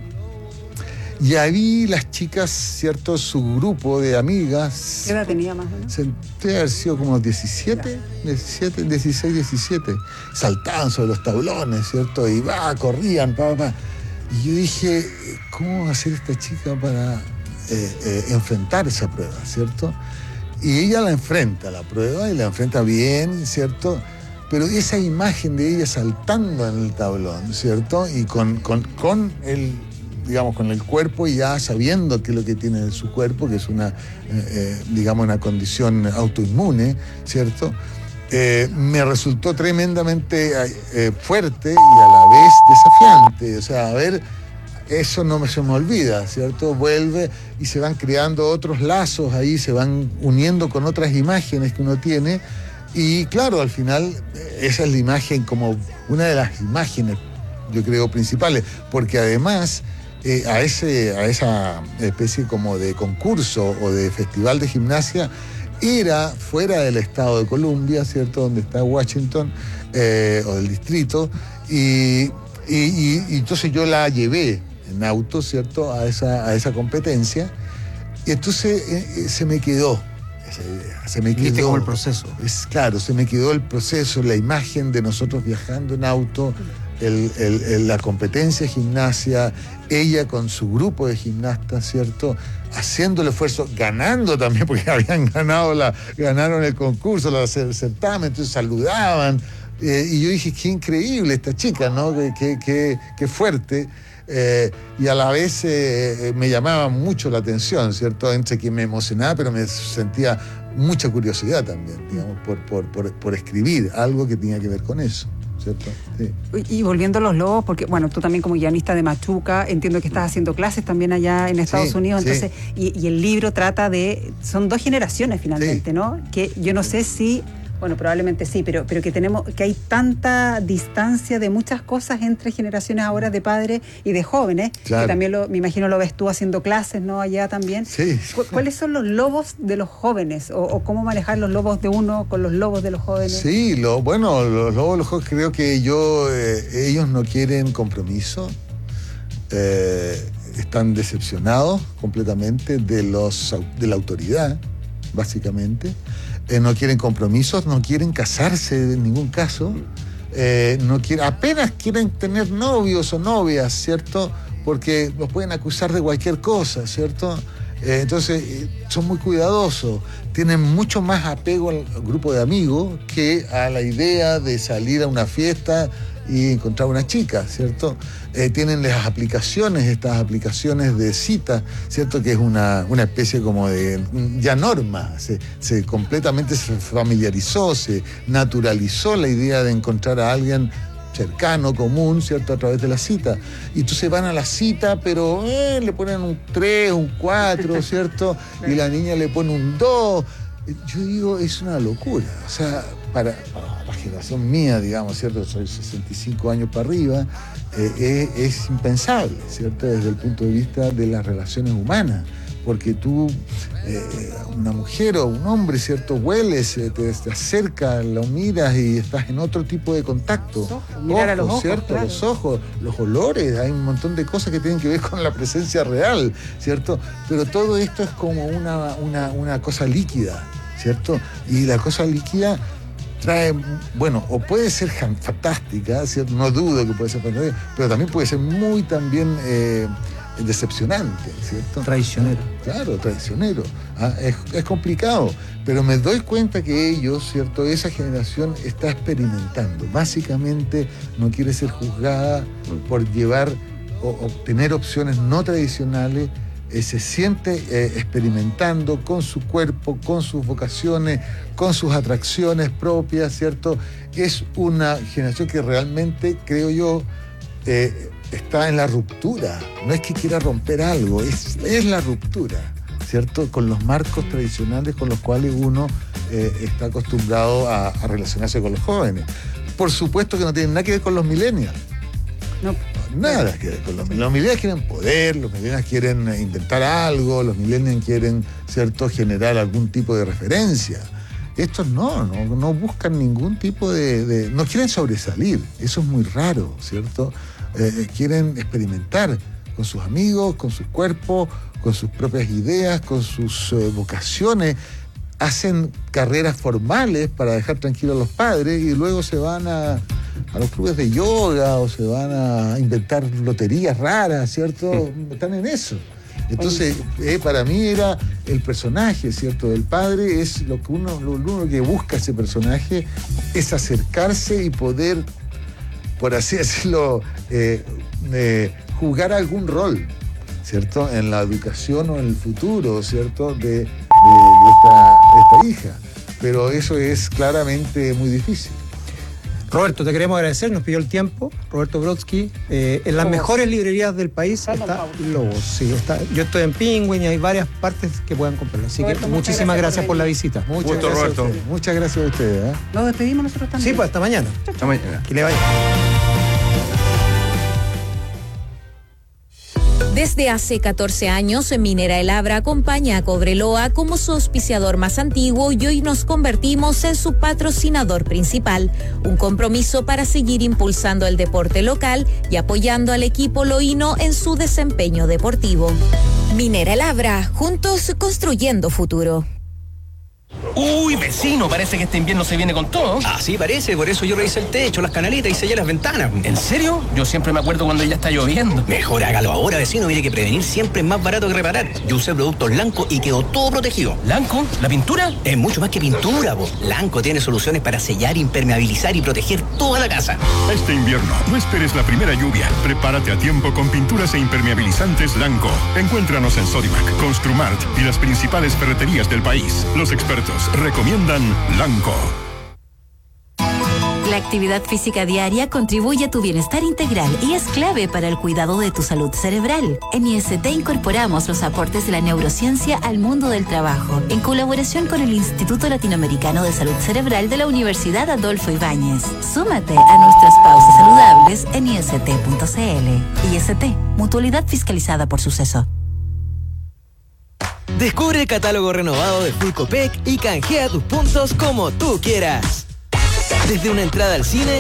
Y ahí las chicas, ¿cierto? Su grupo de amigas. ¿Qué edad tenía más o menos? Debe haber sido como diecisiete, diecisiete, dieciséis, diecisiete. Saltaban sobre los tablones, ¿cierto? Y va, corrían, pa, pa. Y yo dije, ¿cómo va a hacer esta chica para eh, eh, enfrentar esa prueba, ¿cierto? Y ella la enfrenta, la prueba, y la enfrenta bien, ¿cierto? Pero esa imagen de ella saltando en el tablón, ¿cierto? Y con, con, con el... digamos, con el cuerpo y ya sabiendo qué es lo que tiene en su cuerpo, que es una, eh, eh, digamos, una condición autoinmune, ¿cierto? Eh, me resultó tremendamente eh, fuerte y a la vez desafiante. O sea, a ver, eso no me, se me olvida, ¿cierto? Vuelve y se van creando otros lazos ahí, se van uniendo con otras imágenes que uno tiene. Y claro, al final, esa es la imagen como una de las imágenes, yo creo, principales, porque además... Eh, a, ese, a esa especie como de concurso o de festival de gimnasia era fuera del estado de Columbia, ¿cierto? Donde está Washington, eh, o del distrito, y, y, y, y entonces yo la llevé en auto, ¿cierto? A esa, a esa competencia, y entonces eh, se me quedó esa idea, se me quedó como el proceso. Es, claro, se me quedó el proceso, la imagen de nosotros viajando en auto, El, el, el, la competencia de gimnasia, ella con su grupo de gimnastas, ¿cierto? Haciendo el esfuerzo, ganando también, porque habían ganado la, ganaron el concurso, el certamen, entonces saludaban. Eh, y yo dije, qué increíble esta chica, ¿no? Qué, qué, qué, qué fuerte. Eh, y a la vez eh, me llamaba mucho la atención, ¿cierto? Entre que me emocionaba, pero me sentía mucha curiosidad también, digamos, por, por, por, por escribir algo que tenía que ver con eso. ¿Cierto? Sí. Y volviendo a los lobos, porque bueno, tú también como guionista de Machuca, entiendo que estás haciendo clases también allá en Estados sí, Unidos, sí. entonces, y, y el libro trata de, son dos generaciones finalmente, sí. ¿no? Que yo no sé si, bueno, probablemente sí, pero, pero que tenemos, que hay tanta distancia de muchas cosas entre generaciones ahora de padres y de jóvenes, claro. Que también lo, me imagino lo ves tú haciendo clases, ¿no? Allá también. Sí. ¿Cu- ¿Cuáles son los lobos de los jóvenes? O, o cómo manejar los lobos de uno con los lobos de los jóvenes? Sí, lo, bueno, los lobos de los jóvenes creo que yo, eh, ellos no quieren compromiso, eh, están decepcionados completamente de, los, de la autoridad, básicamente. Eh, no quieren compromisos, no quieren casarse en ningún caso, eh, no quieren, apenas quieren tener novios o novias, ¿cierto? Porque los pueden acusar de cualquier cosa, ¿cierto? Eh, entonces, eh, son muy cuidadosos, tienen mucho más apego al grupo de amigos que a la idea de salir a una fiesta y encontrar una chica, ¿cierto? Eh, tienen las aplicaciones, estas aplicaciones de cita, ¿cierto? Que es una, una especie como de ya norma, se, se completamente se familiarizó, se naturalizó la idea de encontrar a alguien cercano, común, ¿cierto? A través de la cita. Y entonces van a la cita, pero eh, le ponen un tres, un cuatro, ¿cierto? Y la niña le pone un dos. Yo digo, es una locura. O sea, para, para la generación mía, digamos, ¿cierto? Soy sesenta y cinco años para arriba, eh, es, es impensable, ¿cierto? Desde el punto de vista de las relaciones humanas. porque tú, eh, una mujer o un hombre, ¿cierto? Hueles, te, te acercas, lo miras y estás en otro tipo de contacto. Los ojos, mirar a los ojos, ¿cierto? claro. Los ojos, los olores, hay un montón de cosas que tienen que ver con la presencia real, ¿cierto? Pero todo esto es como una, una, una cosa líquida, ¿cierto? Y la cosa líquida trae, bueno, o puede ser fantástica, ¿cierto? No dudo que puede ser fantástica, pero también puede ser muy también eh, decepcionante, ¿cierto? Traicionero. Claro, traicionero. Ah, es, es complicado, pero me doy cuenta que ellos, ¿cierto? Esa generación está experimentando. Básicamente no quiere ser juzgada por llevar o obtener opciones no tradicionales. Eh, se siente eh, experimentando con su cuerpo, con sus vocaciones, con sus atracciones propias, ¿cierto? Es una generación que realmente, creo yo, eh, está en la ruptura. No es que quiera romper algo, es, es la ruptura, ¿cierto? Con los marcos tradicionales con los cuales uno eh, está acostumbrado a, a relacionarse con los jóvenes. Por supuesto que no tienen nada que ver con los millennials. No. Nada que ver con los millennials. Los millennials quieren poder, los millennials quieren inventar algo, los millennials quieren, ¿cierto?, generar algún tipo de referencia. Estos no, no, no buscan ningún tipo de, de... no quieren sobresalir, eso es muy raro, ¿cierto? Eh, quieren experimentar con sus amigos, con sus cuerpos, con sus propias ideas, con sus eh, vocaciones. Hacen carreras formales para dejar tranquilos a los padres y luego se van a, a los clubes de yoga o se van a inventar loterías raras, ¿cierto? Están en eso. Entonces, eh, para mí era el personaje, ¿cierto? Del padre es lo que uno, lo, lo que busca ese personaje es acercarse y poder, por así decirlo, eh, eh, jugar algún rol, ¿cierto? En la educación o en el futuro, ¿cierto? De, de, de, esta, de esta hija. Pero eso es claramente muy difícil. Roberto, te queremos agradecer, nos pidió el tiempo. Roberto Brodsky, eh, en las Lobos. mejores librerías del país está Lobos. Sí, está, yo estoy en Penguin y hay varias partes que puedan comprarlo. Así Roberto, que muchas muchísimas gracias gracias por por la venir. visita. Muchas Gusto, gracias Roberto. a ustedes. Muchas gracias a ustedes. ¿eh? Nos despedimos nosotros también. Sí, pues hasta mañana. Hasta mañana. Que le vaya. Desde hace catorce años, Minera El Abra acompaña a Cobreloa como su auspiciador más antiguo y hoy nos convertimos en su patrocinador principal. Un compromiso para seguir impulsando el deporte local y apoyando al equipo loíno en su desempeño deportivo. Minera El Abra, juntos construyendo futuro. Uy, vecino, parece que este invierno se viene con todo. Así parece, por eso yo revisé el techo, las canaletas y sellé las ventanas. ¿En serio? Yo siempre me acuerdo cuando ya está lloviendo. Mejor hágalo ahora, vecino. Mire que prevenir siempre es más barato que reparar. Yo usé productos Lanco y quedó todo protegido. ¿Lanco? ¿La pintura? Es mucho más que pintura, po. Lanco tiene soluciones para sellar, impermeabilizar y proteger toda la casa. Este invierno, no esperes la primera lluvia. Prepárate a tiempo con pinturas e impermeabilizantes Lanco. Encuéntranos en Sodimac, Construmart y las principales ferreterías del país. Los expertos recomiendan Lanco. La actividad física diaria contribuye a tu bienestar integral y es clave para el cuidado de tu salud cerebral. En I S T incorporamos los aportes de la neurociencia al mundo del trabajo, en colaboración con el Instituto Latinoamericano de Salud Cerebral de la Universidad Adolfo Ibáñez. Súmate a nuestras pausas saludables en I S T punto C L. I S T, mutualidad fiscalizada por Suceso. Descubre el catálogo renovado de Full Copec y canjea tus puntos como tú quieras. Desde una entrada al cine,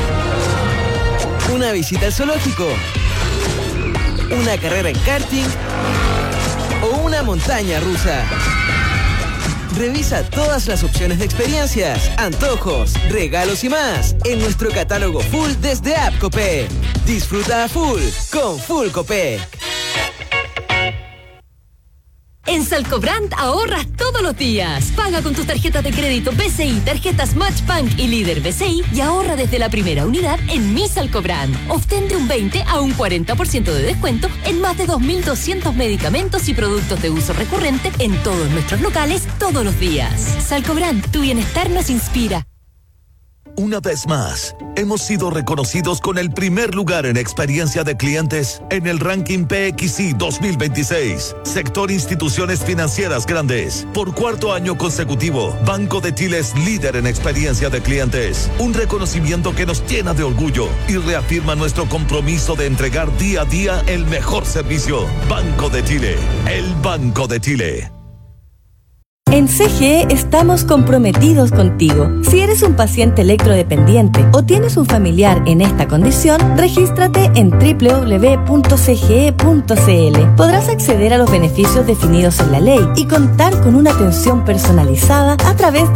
una visita al zoológico, una carrera en karting o una montaña rusa. Revisa todas las opciones de experiencias, antojos, regalos y más en nuestro catálogo full desde App Copec. Disfruta a full con Full Copec. En Salcobrand ahorras todos los días. Paga con tus tarjetas de crédito B C I, tarjetas Matchbank y Líder B C I y ahorra desde la primera unidad en Mi Salcobrand. Obtén de un veinte a un cuarenta por ciento de descuento en más de dos mil doscientos medicamentos y productos de uso recurrente en todos nuestros locales todos los días. Salcobrand, tu bienestar nos inspira. Una vez más, hemos sido reconocidos con el primer lugar en experiencia de clientes en el ranking P X I dos mil veintiséis. Sector Instituciones Financieras Grandes. Por cuarto año consecutivo, Banco de Chile es líder en experiencia de clientes. Un reconocimiento que nos llena de orgullo y reafirma nuestro compromiso de entregar día a día el mejor servicio. Banco de Chile, el Banco de Chile. En C G E estamos comprometidos contigo. Si eres un paciente electrodependiente o tienes un familiar en esta condición, regístrate en doble u doble u doble u punto c g e punto c l. Podrás acceder a los beneficios definidos en la ley y contar con una atención personalizada a través de